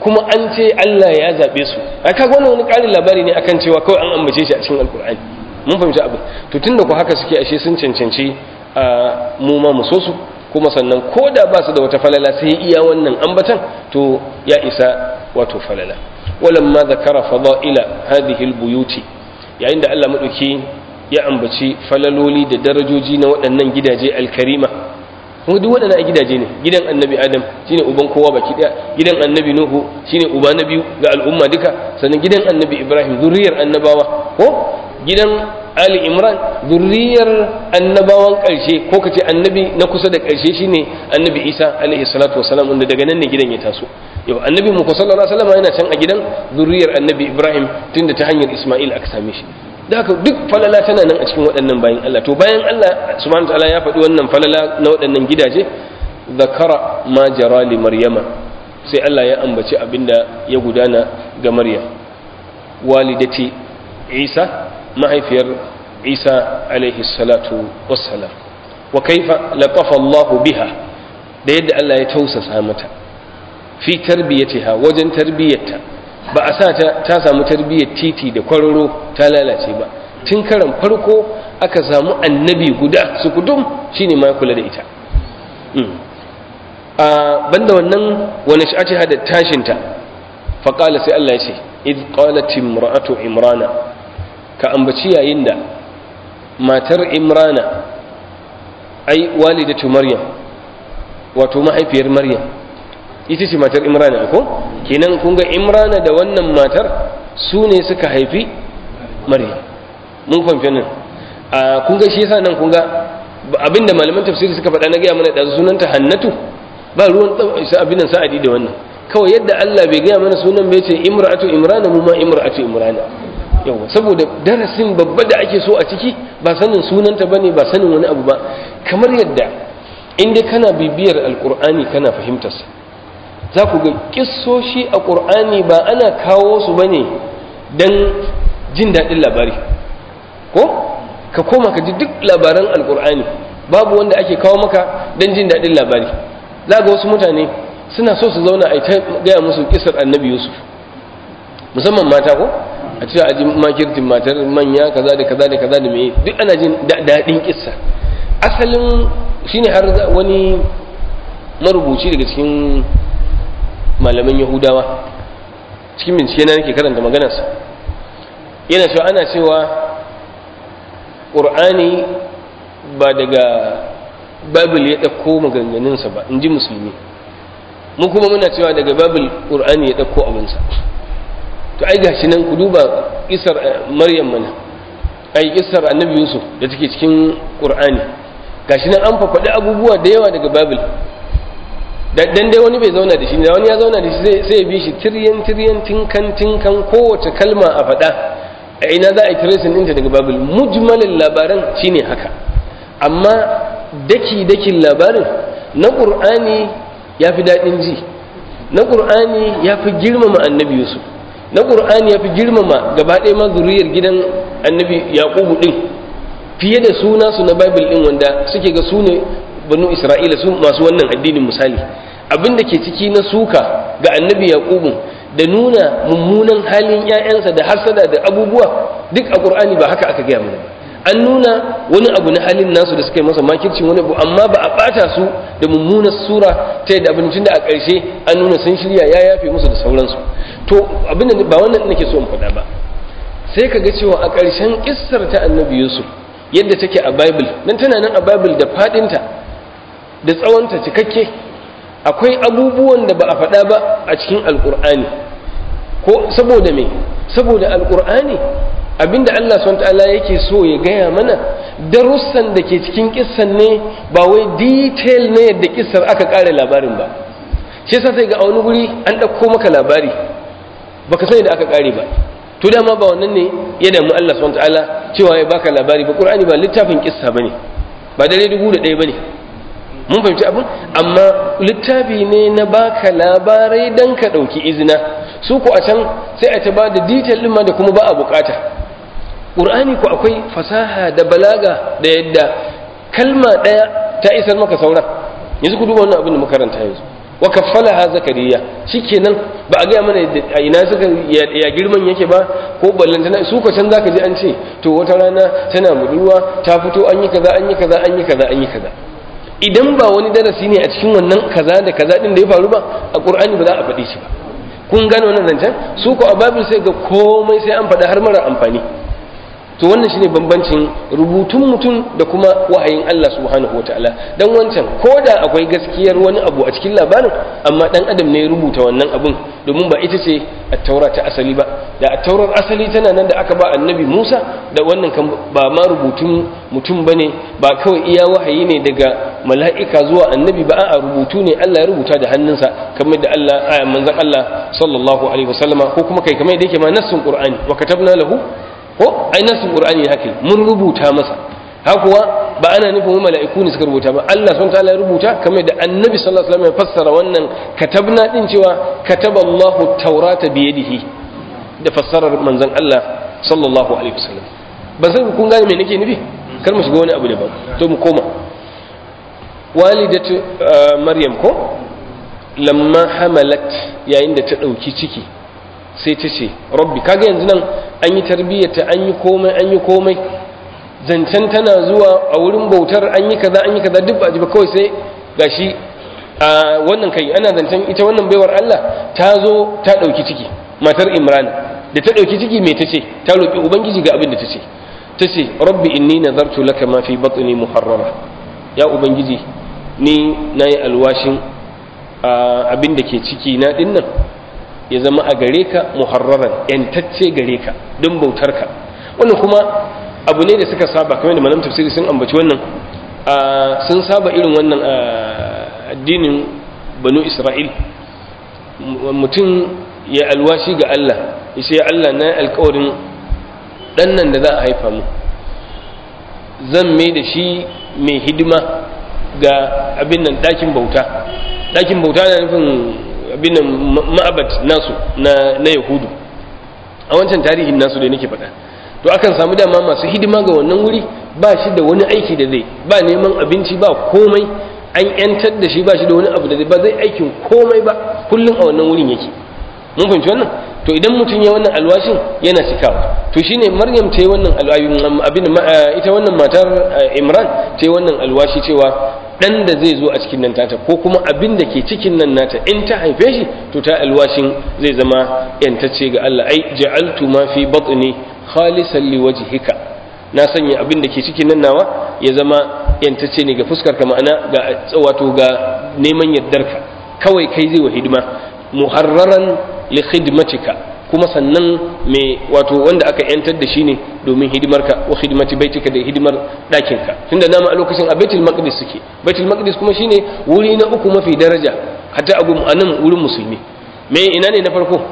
kuma an ce Allah ya zabe su ai kaga wannan wani ƙarin labari ne akan cewa kawai an ambace shi a cikin alkur'ani mun fahimci abin to tunda ku haka suke ashe sun cancanci a mu ma mu so su kuma sannan ko da ba su da wata falala sai iya wannan ambatan to ya isa wato falala walamma zakara fada'ila hadhihi albuyuti yayin da Allah madauki ya ambaci falaloli da darajoji na waɗannan gidaje alkarima kuma duk waɗannan gidaje ne gidan annabi adam shine uban kowa baki daya gidan annabi nuhu shine uba na biyu ga al'umma duka sannan gidan annabi ibrahim zuriyar annabawa ko gidan Ali Imran zurriyar annabawan ƙarshe ko kace annabi na kusa da ƙarshe shine annabi Isa alaihi salatu wasalam wanda daga nan ne gidan ya taso yau annabi mu sallallahu alaihi wasallam yana can a gidan zurriyar annabi Ibrahim tunda ta hanyar Isma'il aka same shi da haka duk falala tana nan a cikin waɗannan bayan Allah to bayan Allah subhanahu wataala ya faɗi wannan falala na waɗannan gidaje zakara ma jara li maryama sai Allah ya ambaci abinda ya gudana ga Maryam walidati Isa mahaifiyar Isa alaihi salatu wassalam wa kaifa laqafa Allah biha da yadda Allah ya tausasa mata fi tarbiyatiha wajen tarbiyarta ba a sa ta ta samu tarbiyyar titi da kwararo ta lalace ba tun karan farko aka samu annabi guda su kudum shine ma kula da ita a banda wannan wani sha'atiha da tashinta fa qala sai Allah ya ce id qalat imra'atu imrana ka ambaci yayin da matar imrana ai walidatu maryam wato mahaifiyar maryam ita ce matar imrana ko kenan kun ga imrana da wannan matar su ne suka haifi maryam mun fahimci nan a kun ga shi yasa nan kun ga abinda malaman tafsiri suka faɗa na gaya mana da sunanta hannatu ba ruwan abin nan sa'adi da wannan kawai yadda Allah bai gaya mana sunan bai ce imra'atu imrana mu ma imra'atu imrana yawa saboda darasin babba da ake so a ciki ba sanin sunanta bane ba sanin wani abu ba kamar yadda inda kana bibiyar alqur'ani kana fahimtar sa za ku ga kissoshi a qur'ani ba ana kawo su bane dan jin dadin labari ko ka koma ka ji duk labaran alqur'ani babu wanda ake kawo maka dan jin dadin labari za ga wasu mutane suna so su zauna a ta gaya musu kissar annabi yusuf musamman mata ko a cewa a ji makirtin matar manya kaza da kaza da kaza da mai duk ana jin daɗin kissa asalin shine har wani marubuci daga cikin malaman yahudawa cikin bincike na nake karanta maganarsa yana cewa ana cewa ƙur'ani ba daga babil ya ɗauko maganganunsa ba in ji musulmi mu kuma muna cewa daga babil ƙur'ani ya ɗauko abinsa to ai gashi nan ku duba kisar maryam mana ai kisar annabi yusuf da take cikin qur'ani gashi nan an faɗi abubuwa da yawa daga babil dan dai wani bai zauna da shi da wani ya zauna da shi sai ya bi shi tiryan tiryan tinkan tinkan kowace kalma a faɗa a ina za a yi tracing ɗinta daga babil mujmalin labaran shine haka amma daki dakin labarin na qur'ani ya fi daɗin ji na qur'ani ya fi girmama annabi yusuf na ƙur'ani ya fi girmama gaba ɗaya ma zuriyar gidan annabi yaƙubu ɗin fiye da suna su na bible ɗin wanda suke ga su ne banu isra'ila su masu wannan addinin misali abin da ke ciki na suka ga annabi yaƙubu da nuna mummunan halin ƴaƴansa da hasada da abubuwa duk a ƙur'ani ba haka aka gaya mana ba an nuna wani abu na halin nasu da suka yi masa makircin wani abu amma ba a ɓata su da mummunar sura ta yadda abincin da a ƙarshe an nuna sun shirya ya yafe musu da sauransu to abin da ba wannan nake so in faɗa ba sai ka ga cewa a ƙarshen kissar ta annabi yusuf yadda take a bible nan tana nan a bible da faɗinta da tsawonta cikakke akwai abubuwan da ba a faɗa ba a cikin alƙur'ani ko saboda me saboda alƙur'ani abinda Allah subhanahu ta'ala yake so ya gaya mana darussan da ke cikin kissan ne ba wai detail ne yadda kissar aka ƙare labarin ba shi yasa sai ga a wani guri an ɗauko maka labari baka sani da aka ƙare ba to dama ba wannan ne ya damu Allah subhanahu ta'ala cewa ya baka labari ba Qur'ani ba littafin kissa bane ba dare dubu da ɗaya bane mun fahimci abin amma littafi ne na baka labarai dan ka ɗauki izina su ku a can sai a ta ba da detail ɗin ma da kuma ba a bukata ƙur'ani ku akwai fasaha da balaga da yadda kalma ɗaya ta isar maka sauran yanzu ku duba wannan abin da makaranta yanzu wa kaffalaha zakariya shikenan ba a ga mana a ina suka ya girman yake ba ko ballantana su ko san zaka ji an ce to wata rana tana budurwa ta fito an yi kaza an yi kaza an yi kaza an yi kaza idan ba wani darasi ne a cikin wannan kaza da kaza din da ya faru ba a Qur'ani ba za a faɗi shi ba kun gane wannan zancen su ko a Bible sai ga komai sai an faɗa har mara amfani to wannan shine bambancin rubutun mutum da kuma wahayin Allah subhanahu wataala dan wancan koda akwai gaskiyar wani abu a cikin labarin amma dan adam ne ya rubuta wannan abun domin ba ita ce at-taura ta asali ba da at-taurar asali tana nan da aka ba annabi Musa da wannan kan ba ma rubutun mutum bane ba kawai iya wahayi ne daga mala'ika zuwa annabi ba a rubutu ne Allah ya rubuta da hannunsa kamar da Allah ayan manzon Allah sallallahu alaihi wasallama ko kuma kai kamar da yake ma nassun Qur'ani wa katabna lahu ko ai nasu qur'ani haka mun rubuta masa hakuwa ba ana nufin mala'iku ne suka rubuta ba Allah subhanahu wataala ya rubuta kamar da annabi sallallahu alaihi wasallam ya fassara wannan katabna din cewa kataballahu taurata bi yadihi da fassarar manzon Allah sallallahu alaihi wasallam ba sai kun gane me nake nufi kar mu shiga wani abu daban to mu koma walidatu maryam ko lamma hamalat yayin da ta dauki ciki sai ta ce rabbi kaga yanzu nan an yi tarbiyyata an yi komai an yi komai zancen tana zuwa a wurin bautar an yi kaza an yi kaza duk ba ji ba kawai sai gashi a wannan kai ana zancen ita wannan baiwar Allah ta zo ta dauki ciki matar Imran da ta dauki ciki me tace ta roki ubangiji ga abin da tace tace rabbi inni nazartu laka ma fi batni muharrara ya ubangiji ni nayi alwashin abin da ke ciki na dinnan ya zama a gare ka muharraran yantacce gare ka don bautar ka wannan kuma abu ne da suka saba kamar da malam tafsiri sun ambaci wannan sun saba irin wannan addinin banu Isra'il mutum ya alwashi ga Allah ya ce Allah na alƙawarin dan nan da za a haifa mu zan mai da shi mai hidima ga abin nan ɗakin bauta ɗakin bauta na nufin abin nan ma'abad nasu na na yahudu a wancan tarihin nasu da nake faɗa to akan samu dama masu hidima ga wannan wuri ba shi da wani aiki da zai ba neman abinci ba komai an yantar da shi ba shi da wani abu da zai ba zai aikin komai ba kullum a wannan wurin yake mun fahimci wannan to idan mutum ya wannan alwashin yana cikawa to shine maryam ta yi wannan abin ita wannan matar imran ta yi wannan alwashi cewa dan da zai zo a cikin nan tata ko kuma abin da ke cikin nan nata in ta haife shi to ta alwashin zai zama yantacce ga Allah ai ja'altu ma fi batni khalisan liwajhika na sanya abin da ke cikin nan nawa ya zama yantacce ne ga fuskar ka ma'ana ga wato ga neman yardarka kawai kai zai wa hidima muharraran li khidmatika kuma sannan mai wato wanda aka yantar da shi ne domin hidimarka wa hidimati baitika da hidimar ɗakinka tunda dama a lokacin a baitul maqdis suke baitul maqdis kuma shine wuri na uku mafi daraja hatta a anan wurin musulmi me ina ne na farko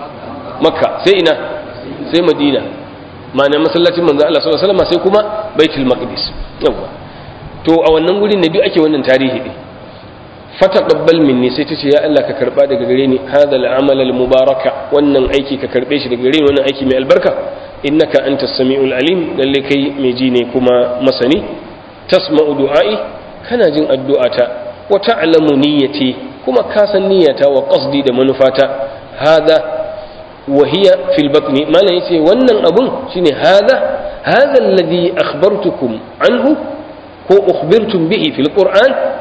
makka sai ina sai madina ma'ana masallacin manzo Allah sallallahu alaihi wasallam sai kuma baitul maqdis yawa to a wannan wurin ne duk ake wannan tarihi din fataqabbal minni sai tace ya Allah ka karba daga gare ni hadha al-amal al-mubaraka wannan aiki ka karbe shi daga gare ni wannan aiki mai albarka innaka antas samiul alim lalle kai mai ji ne kuma masani tasma'u du'ai kana jin addu'ata wa ta'lamu niyyati kuma ka san niyyata wa qasdi da manufata hadha wa hiya fil batni malan yace wannan abun shine hadha hadha alladhi akhbartukum anhu ko ukhbirtum bihi fil qur'an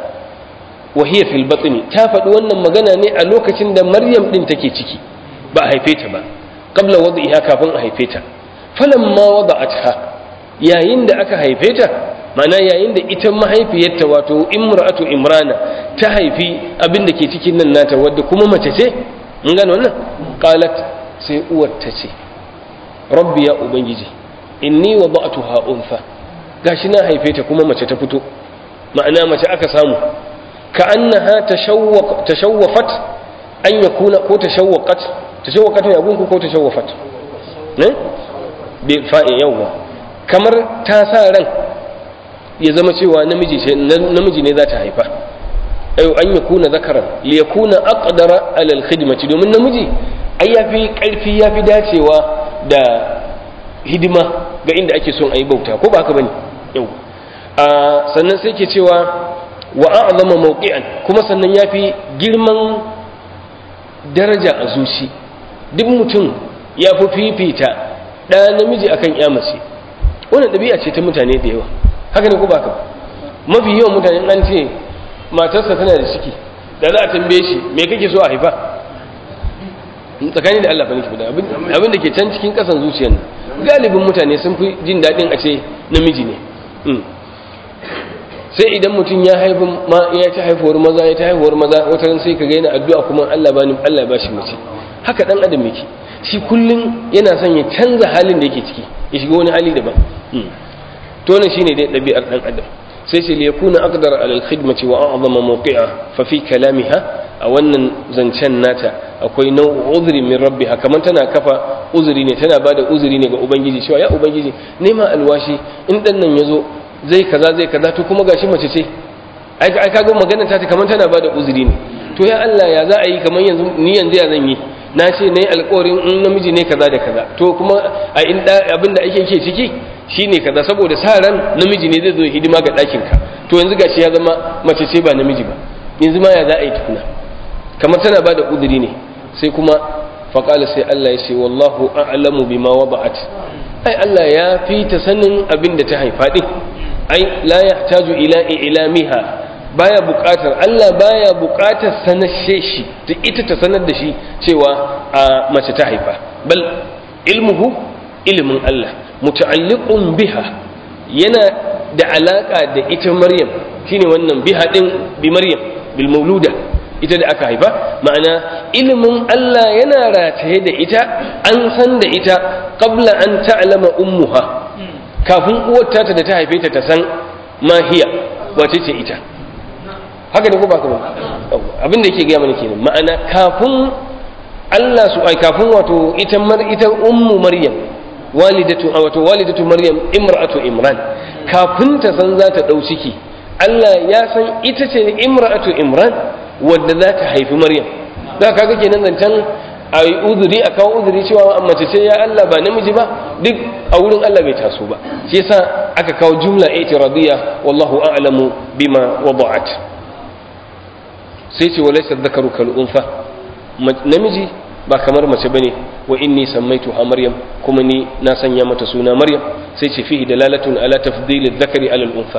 وهي في البطن تافد wannan magana ne a lokacin da Maryam din take ciki ba a haife ta ba qabla wad'iha kafin a haife ta falamma wada'atha yayin da aka haife ta mana yayin da ita mahaifiyarta wato imra'atu imrana ta haifi abin da ke cikin nan nata wadda kuma mace ce mun gane wannan qalat sai uwar ta ce rabbi ya ubangiji inni wada'tuha unfa gashi na haife ta kuma mace ta fito ma'ana mace aka samu كأنها تشوق تشوفت أن يكون كو تشوقت تشوقت يا أبوك كو تشوفت نه بالفاء يوم كمر تاسارا ya zama cewa namiji namiji ne za ta haifa ayo an yakuna zakaran li yakuna aqdara ala al khidmati domin namiji ai yafi karfi yafi dacewa da hidima ga inda ake son ayi bauta ko ba haka bane yau a sannan sai ke cewa wa a'zama mawqi'an kuma sannan yafi girman daraja a zuci duk mutum ya fi fifita ɗa namiji akan ya mace. Wannan ɗabi'a ce ta mutane da yawa, haka ne ko ba ka mafi yawan mutane an ce matarsa tana da ciki da za a tambaye shi me kake so a haifa, tsakani da Allah fa nake fada abin da ke can cikin kasan zuciyar nan galibin mutane sun fi jin daɗin a ce namiji ne. Sai idan mutum ya haifu ma ya ta haifuwar maza ya ta haifuwar maza wata ran sai ka ga yana addu'a kuma Allah bani Allah ba shi mace. Haka dan adam yake, shi kullun yana son ya canza halin da yake ciki ya shiga wani hali daban. To ne shine dai ɗabi'ar dan adam. Sai ce li yakuna aqdar ala al-khidmati wa a'zama mawqi'a fa fi kalamiha a wannan zancen nata akwai nau'u uzri min rabbiha, kaman tana kafa uzuri ne, tana bada uzuri ne ga ubangiji cewa ya ubangiji nema alwashi in dan nan yazo zai kaza zai kaza to kuma gashi mace ce, ai ai kaga maganar ta kaman tana bada uzuri ne. To ya Allah ya za a yi kaman yanzu ni yanzu ya zan yi, na ce nayi alƙawarin in namiji ne kaza da kaza to kuma a inda abinda ake ke ciki shine kaza saboda sa ran namiji ne zai zo hidima ga ɗakin ka, to yanzu gashi ya zama mace ce ba namiji ba, yanzu ma ya za a yi tukuna, kamar tana bada uzuri ne. Sai kuma faqala sai Allah ya ce wallahu a'lamu bima wada'at, ai Allah ya fi ta sanin abin da ta haifa din, ai la yahtaju ila ilamiha, baya buƙatar Allah baya buƙatar sanashe shi ta ita ta sanar da shi cewa a mace ta haifa, bal ilmuhu ilmin Allah muta'alliqun biha, yana da alaka da ita Maryam, shine wannan biha din bi Maryam bil mauluda, ita da aka haifa, ma'ana ilimin Allah yana rataye da ita, an san da ita qabla an ta'lama ummuha, kafin uwarta ta da ta haife ta ta san mahiya wace ce ita. Haka da ko ba ka ba abin da yake ga mana kenan, ma'ana kafin Allah su ai kafin wato ita mar ita ummu Maryam walidatu wato walidatu Maryam imra'atu Imran, kafin ta san za ta dau ciki Allah ya san ita ce imra'atu Imran wadda za ta haifi Maryam. Da kaga kenan zancen a yi uzuri a kawo uzuri cewa mace ce ya Allah ba namiji ba, duk a wurin Allah bai taso ba, shi yasa aka kawo jumla i'tiradiyya wallahu a'lamu bima wada'at. Sai ce walaysa dhakaru kal unsa, namiji ba kamar mace bane, wa inni sammaituha Maryam, kuma ni na sanya mata suna Maryam. Sai ce fihi dalalatun ala tafdili dhakari ala al unsa.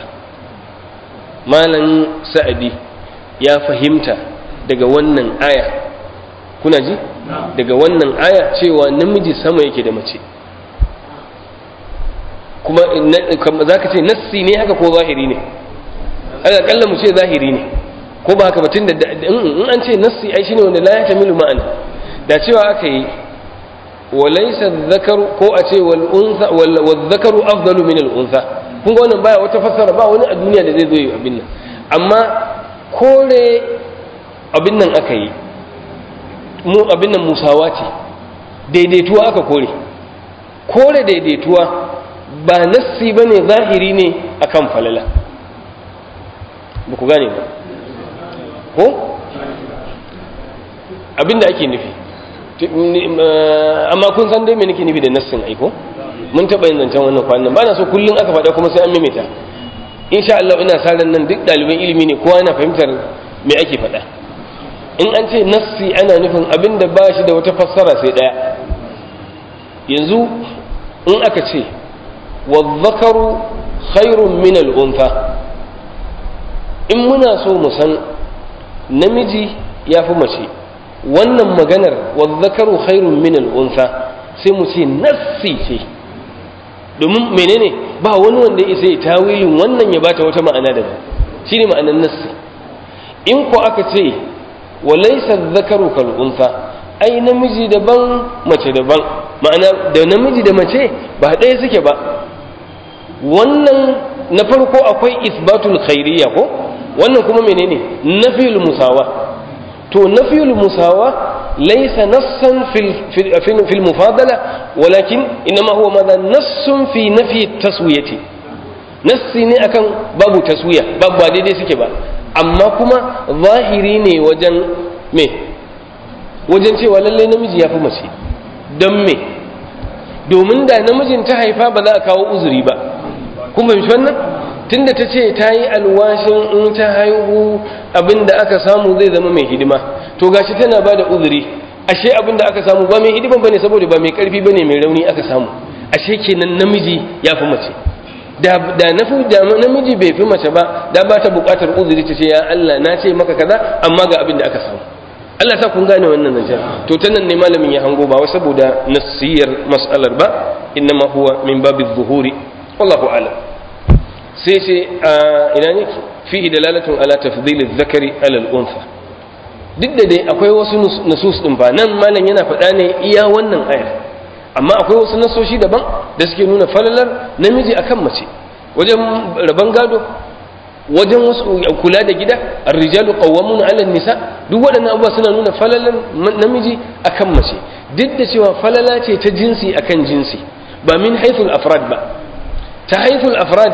Malan Sa'adi ya fahimta daga wannan aya, kuna ji daga wannan aya cewa namiji sama yake da mace, kuma za ka ce nassi ne haka ko zahiri ne? aka kalla mu ce zahiri ne ko ba haka batun da in an ce nassi ai shine wanda la ya tamilu ma'ana, da cewa aka yi walaysa dhakaru ko a ce wal unsa wal dhakaru afdalu min al unsa, kun ga wannan baya wata fassara, ba wani a duniya da zai zo yi abin nan, amma kore abin nan aka yi mu abin nan musawa ce, daidaituwa aka kore kore daidaituwa ba nassi bane zahiri ne akan falala, ba ku gane ba ko abin da ake nufi, amma kun san dai me nake nufi da nassin aiko, mun taɓa yin zancen wannan kwanan, ba na so kullum aka faɗa kuma sai an maimaita. Insha Allah ina sa ran nan duk ɗaliban ilimi ne kowa yana fahimtar me ake faɗa. In an ce nassi ana nufin abin da ba shi da wata fassara sai ɗaya. Yanzu in aka ce wadh-dhakaru khairun min al-untha, in muna so mu san namiji ya fi mace, wannan maganar wadh-dhakaru khairun min al-untha sai mu ce nassi ce, domin menene ba wani wanda ya isa ya tawilin wannan ya bata wata ma'ana daban, shine ma'anar nassi. In ko aka ce walaysa dhakaru kal unsa, ai namiji daban mace daban, ma'ana da namiji da mace ba ɗaya suke ba. Wannan na farko akwai isbatul khairiyya ko, wannan kuma menene nafiyul musawa. To nafiyul musawa ليس نصا في في في المفاضلة، ولكن إنما هو ماذا نص في نفي التسوية. نص ne akan babu taswiya, babu ba daidai suke ba, amma kuma zahiri ne wajen me wajen cewa lalle namiji ya fi mace. Don me? Domin da namijin ta haifa ba za a kawo uzuri ba, kun fahimci wannan? tunda ta ce ta yi alwashin in ta haihu abinda aka samu zai zama mai hidima to gashi tana ba da uzuri ashe abinda aka samu ba mai hidiman bane saboda ba mai karfi bane mai rauni aka samu ashe kenan namiji ya fi mace da da nafi da namiji bai fi mace ba da ba ta bukatar uzuri ta ce ya Allah na ce maka kaza amma ga abinda aka samu Allah sa kun gane wannan zancen to ta nan ne malamin ya hango ba wai saboda nasiyar mas'alar ba innama huwa min babiz zuhuri wallahu a'lam sai ce ina ne fihi dalalatun ala tafdhil adh-dhakari ala al-untha duk da dai akwai wasu nusus din ba nan malam yana faɗa ne iya wannan ayar amma akwai wasu nasoshi daban da suke nuna falalar namiji akan mace wajen raban gado wajen wasu kula da gida ar-rijalu qawwamuna 'ala an-nisa duk waɗannan abubuwa suna nuna falalar namiji akan mace duk da cewa falala ce ta jinsi akan jinsi ba min haythul afrad ba ta haythul afrad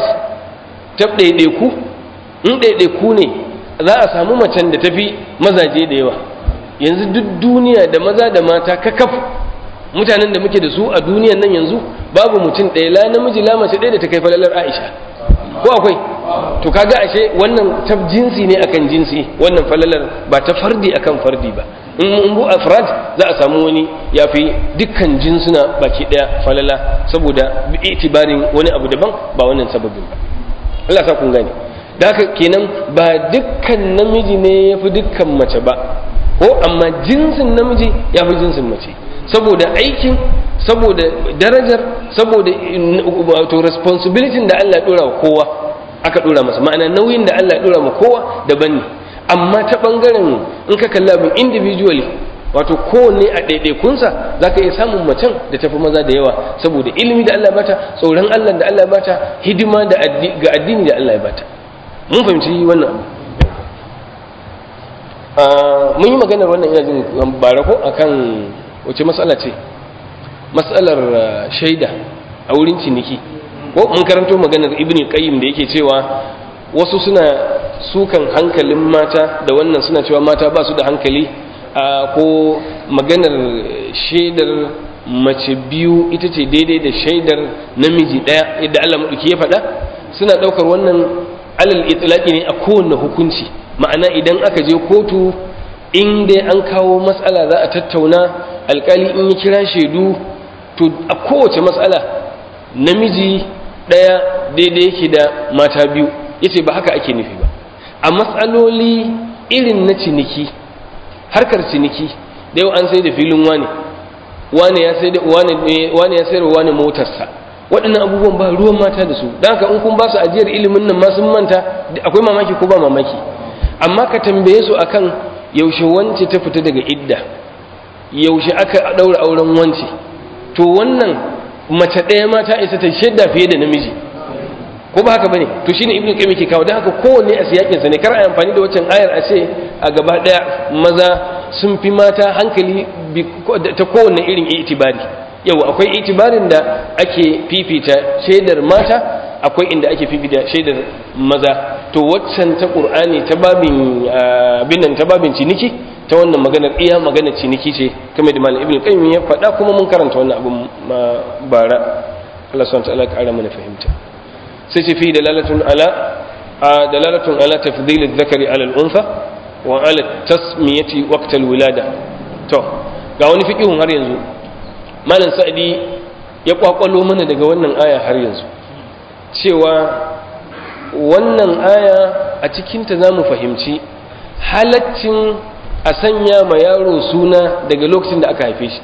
ta ɗaiɗaiku in ɗaiɗaiku ne za a samu macen da tafi mazaje da yawa yanzu duk duniya da maza da mata kakaf mutanen da muke da su a duniyan nan yanzu babu mutum ɗaya la namiji la mace ɗaya da ta kai falalar Aisha ko akwai to kaga ashe wannan ta jinsi ne akan jinsi wannan falalar ba ta fardi akan fardi ba in bu afrad za a samu wani ya fi dukkan jinsuna baki ɗaya falala saboda itibarin wani abu daban ba wannan sababin ba Allah sa kun gane da haka kenan ba dukkan namiji ne ya fi dukkan mace ba ko amma jinsin namiji ya fi jinsin mace saboda aikin saboda darajar saboda wato responsibility da Allah ya dora wa kowa aka dora masa ma'ana nauyin da Allah ya dora ma kowa daban ne amma ta bangaren in ka kalla bin individually wato kowanne a ɗaiɗaikunsa za ka iya samun macen da tafi maza da yawa saboda ilimi da Allah ya bata tsoron Allah da Allah ya bata hidima ga addini da Allah ya bata mun fahimci wannan abu mun yi maganar wannan ina jin barako akan wace matsala ce matsalar shaida a wurin ciniki ko mun karanto maganar ibn qayyim da yake cewa wasu suna sukan hankalin mata da wannan suna cewa mata ba su da hankali ko maganar shaidar mace biyu ita ce daidai da shaidar namiji daya yadda Allah madauki ya faɗa suna ɗaukar wannan alal itlaqi ne a kowanne hukunci ma'ana idan aka je kotu in dai an kawo matsala za a tattauna alkali in ya kira shaidu to a kowace matsala namiji daya daidai yake da mata biyu yace ba haka ake nufi ba a matsaloli irin na ciniki harkar ciniki da yau an sai da filin wani wani ya sai da wani ya sayar wani motarsa waɗannan abubuwan ba ruwan mata da su don haka in kun ba su ajiyar ilimin nan ma sun manta akwai mamaki ko ba mamaki amma ka tambaye su akan yaushe wance ta fita daga idda yaushe aka ɗaura auren wance to wannan mace ɗaya mata isa ta shaida fiye da namiji ko ba haka bane to shine ibnu qayyim ke kawo dan haka kowanne a siyakin sa ne kar a amfani da waccan ayar a ce a gaba daya maza sun fi mata hankali ta kowanne irin itibari yau akwai itibarin da ake fifita shaidar mata akwai inda ake fifita shaidar maza to waccan ta qur'ani ta babin binan ta babin ciniki ta wannan maganar iya maganar ciniki ce kamar da malam ibnu qayyim ya faɗa kuma mun karanta wannan abun bara Allah subhanahu wa ta'ala ya ƙara mana fahimta sai ce fi dalalatun ala dalalatun ala tafdhil adh-dhakari ala al-untha wa ala tasmiyati waqt al-wilada to ga wani fiqihun har yanzu malam sa'idi ya kwakwalo mana daga wannan aya har yanzu cewa wannan aya a cikin ta zamu fahimci halaccin a sanya ma yaro suna daga lokacin da aka haife shi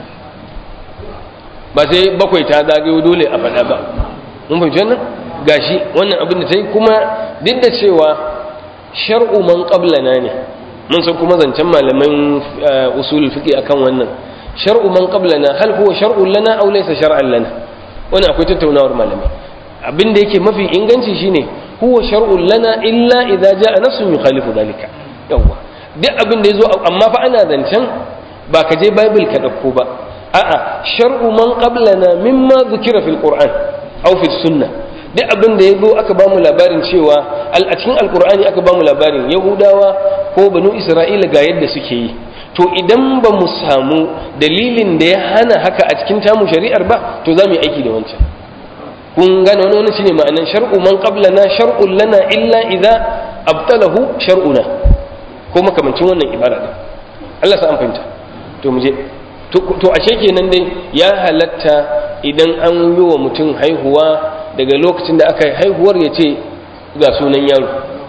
ba sai bakwai ta zagayo dole a faɗa ba mun fahimci wannan gashi wannan abin da ta yi kuma duk da cewa shar'u man qablana ne mun san kuma zancen malaman usul fiqh akan wannan shar'u man qablana hal huwa shar'un lana aw laysa shar'an lana wannan akwai tattaunawar malamai abin da yake mafi inganci shine huwa shar'un lana illa idza jaa nasun yukhalifu dalika yawa duk abin da yazo amma fa ana zancen ba ka je bible ka dauko ba a'a shar'u man qablana mimma dhukira fil qur'an aw fi sunnah duk abin da ya zo aka ba mu labarin cewa a cikin alkur'ani aka ba mu labarin yahudawa ko banu isra'ila ga yadda suke yi to idan ba mu samu dalilin da ya hana haka a cikin tamu shari'ar ba to za mu yi aiki da wancan kun gane wani wani shine ma'anan shar'u man qablana shar'un lana illa idza abtalahu shar'una ko makamancin wannan ibara din Allah sa an fahimta to mu je to ashe kenan dai ya halatta idan an yi wa mutum haihuwa daga lokacin da aka yi haihuwar ya ce ga sunan yaro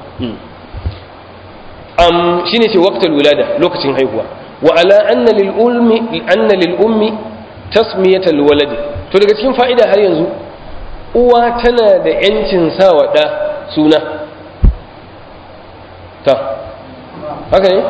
um, shine ce waqtal wilada lokacin haihuwa wa ala anna lil ummi anna lil ummi tasmiyatal waladi to daga cikin fa'ida har yanzu uwa tana da yancin sa wa da suna ta haka ne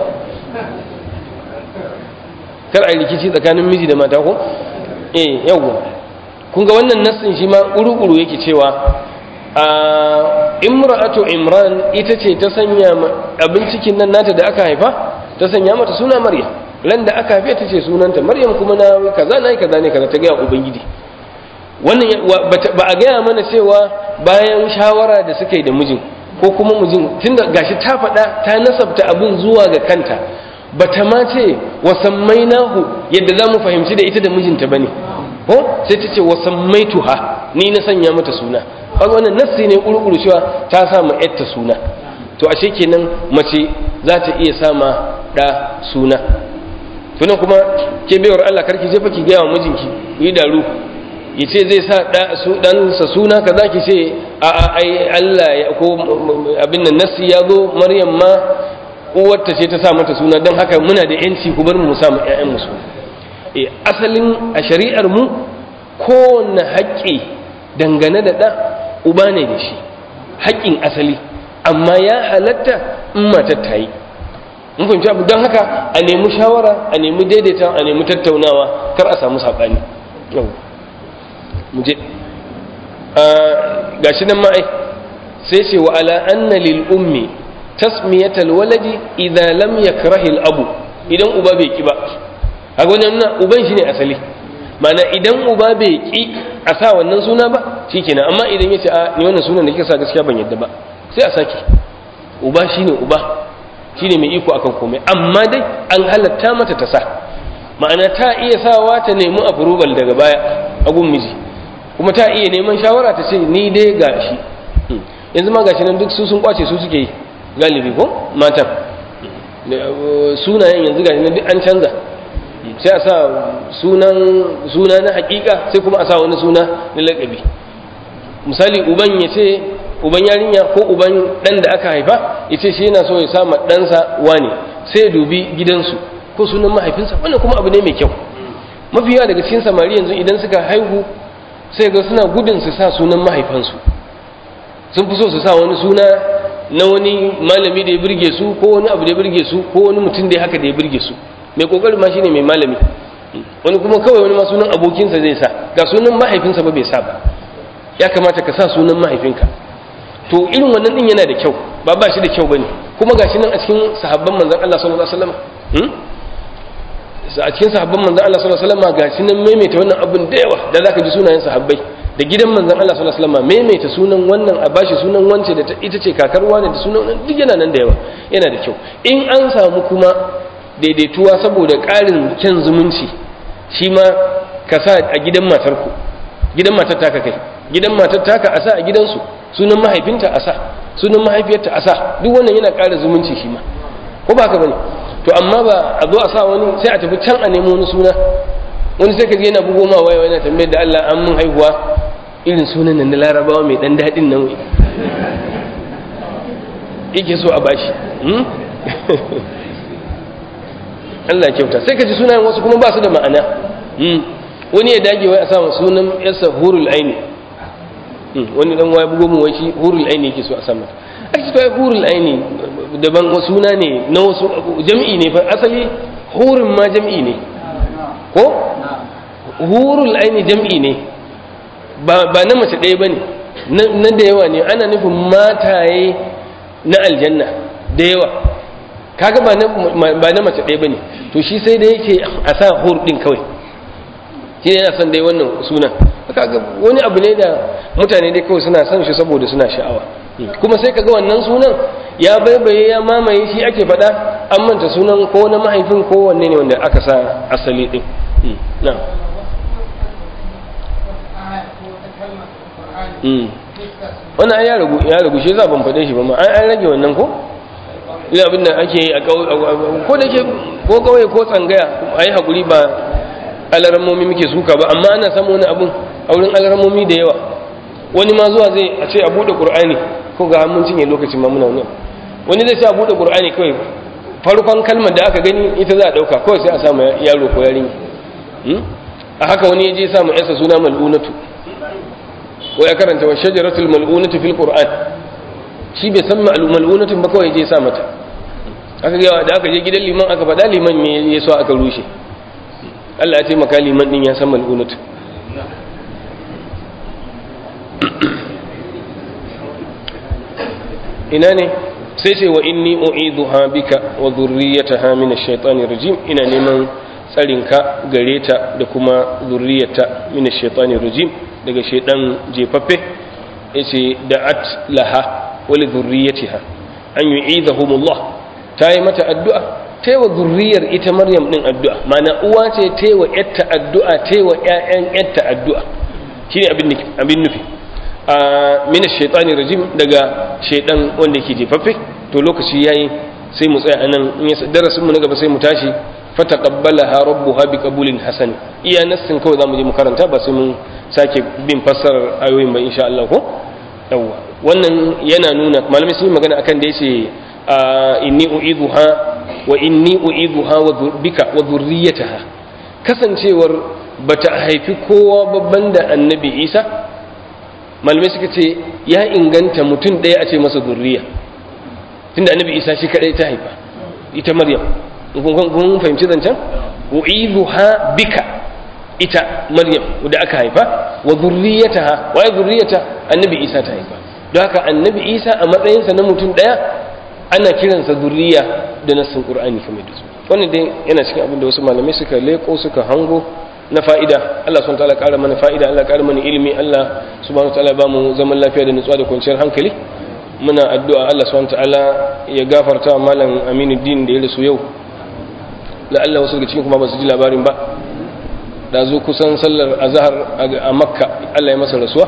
kar ai rikici tsakanin miji da mata ko eh yawa kun ga wannan nassin shi ma uru-uru yake cewa a imra'atu imran ita ce ta sanya abin cikin nan nata da aka haifa ta sanya mata suna maryam ran da aka haife ta ce sunanta maryam kuma na kaza na kaza ne kaza ta gaya ubangiji wannan ba a gaya mana cewa bayan shawara da suka yi da mijin ko kuma mijin tunda gashi ta faɗa ta nasabta abin zuwa ga kanta bata ma ce wasammai nahu yadda za mu fahimci da ita da mijinta bane ko sai ta ce wasammaituha ni na sanya mata suna kaga wannan nassi ne kurkuru cewa ta sa ma yarta suna to ashe kenan mace za ta iya sama da suna tunan kuma ke bayar Allah karki je fa ki ga wa mijinki yi daru yace zai sa da su dan sa suna kaza ki ce a a ai Allah ya ko abin nan nassi ya zo Maryam ma uwarta ce ta sa mata suna don haka muna da yanci ku bar mu samu ƴaƴan mu suna eh asalin a shari'ar mu kowanne haƙƙi dangane da ɗa uba ne da shi haƙƙin asali amma ya halatta in matar ta yi mun fahimci abu don haka a nemi shawara a nemi daidaita a nemi tattaunawa kar a samu saɓani yau mu je gashi nan ma'ai sai ce wa ala anna lil ummi tasmiyatal waladi idza lam yakrahi al abu idan uba bai ki ba kaga wannan uban shine asali ma'ana idan uba bai ki a sa wannan suna ba shikenan amma idan yace a ni wannan sunan da kika sa gaskiya ban yadda ba sai a saki uba shine uba shine mai iko akan komai amma dai an halatta mata ta sa ma'ana ta iya sawa ta nemi approval daga baya a gun miji kuma ta iya neman shawara ta ce ni dai gashi yanzu ma gashi nan duk su sun kwace su suke yi galibi ko matan sunayen yanzu gashi nan duk an canza sai a sa sunan suna na hakika sai kuma a sa wani suna na lakabi misali uban ya ce uban yarinya ko uban dan da aka haifa ya ce shi yana so ya sa ma ɗansa wane sai ya dubi gidansu ko sunan mahaifinsa wannan kuma abu ne mai kyau mafi yawa daga cikin samari yanzu idan suka haihu sai ga suna gudun su sa sunan mahaifansu sun fi so su sa wani suna na wani malami da ya birge su ko wani abu da ya birge su ko wani mutum da ya haka da ya birge su mai kokarin ma shine mai malami wani kuma kawai wani ma sunan abokinsa zai sa ga sunan mahaifinsa ba bai sa ba ya kamata ka sa sunan mahaifinka to irin wannan din yana da kyau ba ba shi da kyau bane kuma gashi nan a cikin sahabban manzon Allah sallallahu alaihi wasallam hmm? a cikin sahabban manzon Allah sallallahu alaihi wasallam gashi nan maimaita wannan abin da yawa da zaka ji sunayen sahabbai da gidan manzon Allah sallallahu alaihi wasallam maimaita sunan wannan a bashi sunan wance da ita ce kakar wani da sunan wannan duk yana nan da yawa yana da kyau in an samu kuma daidaituwa saboda ƙarin kyan zumunci shi ma ka sa a gidan matarku gidan matar taka kai gidan matar taka a sa a gidansu sunan mahaifinta a sa sunan mahaifiyarta a sa duk wannan yana ƙara zumunci shi ma ko ba ka bane to amma ba a zo a sa wani sai a tafi can a nemo wani suna wani sai ka je yana bugo ma waya yana tambayar da Allah an mun haihuwa irin sunan nan na Larabawa mai dan dadin nan yake so a bashi Allah kyauta sai ka ji sunayen wasu kuma ba su da ma'ana wani ya dage wai a sa sunan yarsa hurul aini wani dan waya bugo mu wai shi hurul aini yake so a sa mata ake to hurul aini daban wasu suna ne na wasu jami'i ne fa asali hurun ma jami'i ne ko hurul aini jami'i ne ba ba na mace ɗaya bane na da yawa ne ana nufin mataye na aljanna da yawa kaga ba na ba na mace ɗaya bane to shi sai da yake a sa hur din kawai shi ne yana son dai wannan sunan kaga wani abu ne da mutane dai kawai suna son shi saboda suna sha'awa kuma sai kaga wannan sunan ya baibaye ya mamaye shi ake faɗa an manta sunan ko na mahaifin ko wanne ne wanda aka sa asali din na'am wannan ya ragu ya ragu shi za ban faɗe shi ba ma an rage wannan ko ina abin da ake yi a ko da ke ko kawai ko tsangaya a yi haƙuri ba alarammomi muke suka ba amma ana samu wani abun a wurin alarammomi da yawa wani ma zuwa zai a ce a buɗe ƙur'ani ko ga mun cinye lokacin ma muna wani wani zai ce a buɗe ƙur'ani kawai farkon kalmar da aka gani ita za a ɗauka kawai sai a samu yaro ko yarinya a haka wani ya je samu yasa suna mal'unatu ko ya karanta wa shajaratul mal'unatu fil qur'an shi bai san mal'unatun ba kawai ya je sa mata aka ga da aka je gidan liman aka faɗa liman me ya so aka rushe Allah ya taimaka liman din ya san mal'unatu ina ne sai ce wa inni u'idhuha bika wa dhurriyyataha min ash-shaytanir rajim ina neman tsarinka gare ta da kuma zurriyarta min ash-shaytanir rajim daga shaydan jefaffe yace da'at laha wa li dhurriyyatiha an yu'idhahumullah tayi mata addu'a tayi wa zurriyar ita maryam din addu'a mana uwa ce tayi wa yatta addu'a tayi wa ƴaƴan yatta addu'a shine abin abin nufi a min ash-shaytanir rajim daga shaydan wanda yake jefaffe to lokaci yayi sai mu tsaya anan in ya darasin mu na gaba sai mu tashi fataqabbalaha rabbuha biqabulin hasan iya nassin kawai zamu je mu karanta ba sai mun sake bin fassarar ayoyin ba insha Allah ko yawa wannan yana nuna malamai sun yi magana akan da yace inni u'idhuha wa inni u'idhuha wa bika wa dhurriyyataha kasancewar bata haifi kowa babban da annabi Isa malamai suka ce ya inganta mutum ɗaya a ce masa zurriya tunda annabi Isa shi kadai ta haifa ita Maryam kun fahimci zancen u'idhuha bika ita Maryam da aka haifa wa dhurriyyataha wa dhurriyyata annabi Isa ta haifa don haka annabi Isa a matsayinsa na mutum daya ana kiransa dhurriya da nassin Qur'ani kamar da su wannan dai yana cikin abin da wasu malamai suka leko suka hango na fa'ida Allah subhanahu wataala ƙara mana fa'ida Allah ƙara mana ilimi Allah subhanahu wataala ba mu zaman lafiya da nutsuwa da kwanciyar hankali muna addu'a Allah subhanahu wataala ya gafarta wa malam Aminuddin da ya rasu yau la'alla wasu daga cikin kuma ba su ji labarin ba da zo kusan sallar azhar a Makka Allah ya masa rasuwa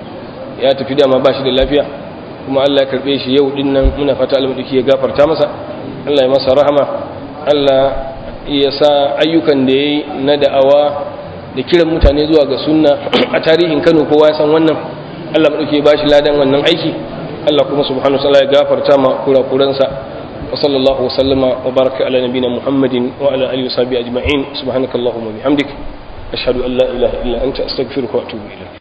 ya tafi dama ba shi da lafiya kuma Allah ya karbe shi yau din nan muna fata Allah madauki ya gafarta masa Allah ya masa rahama Allah ya sa ayyukan da yayi na da'awa da kiran mutane zuwa ga sunna a tarihin Kano kowa ya san wannan Allah madauki ya bashi ladan wannan aiki Allah kuma subhanahu wa ta'ala ya gafarta ma kurakuransa وصلى الله وسلم وبارك على نبينا محمد وعلى آله وصحبه أجمعين سبحانك اللهم وبحمدك أشهد أن لا إله إلا أنت أستغفرك وأتوب إليك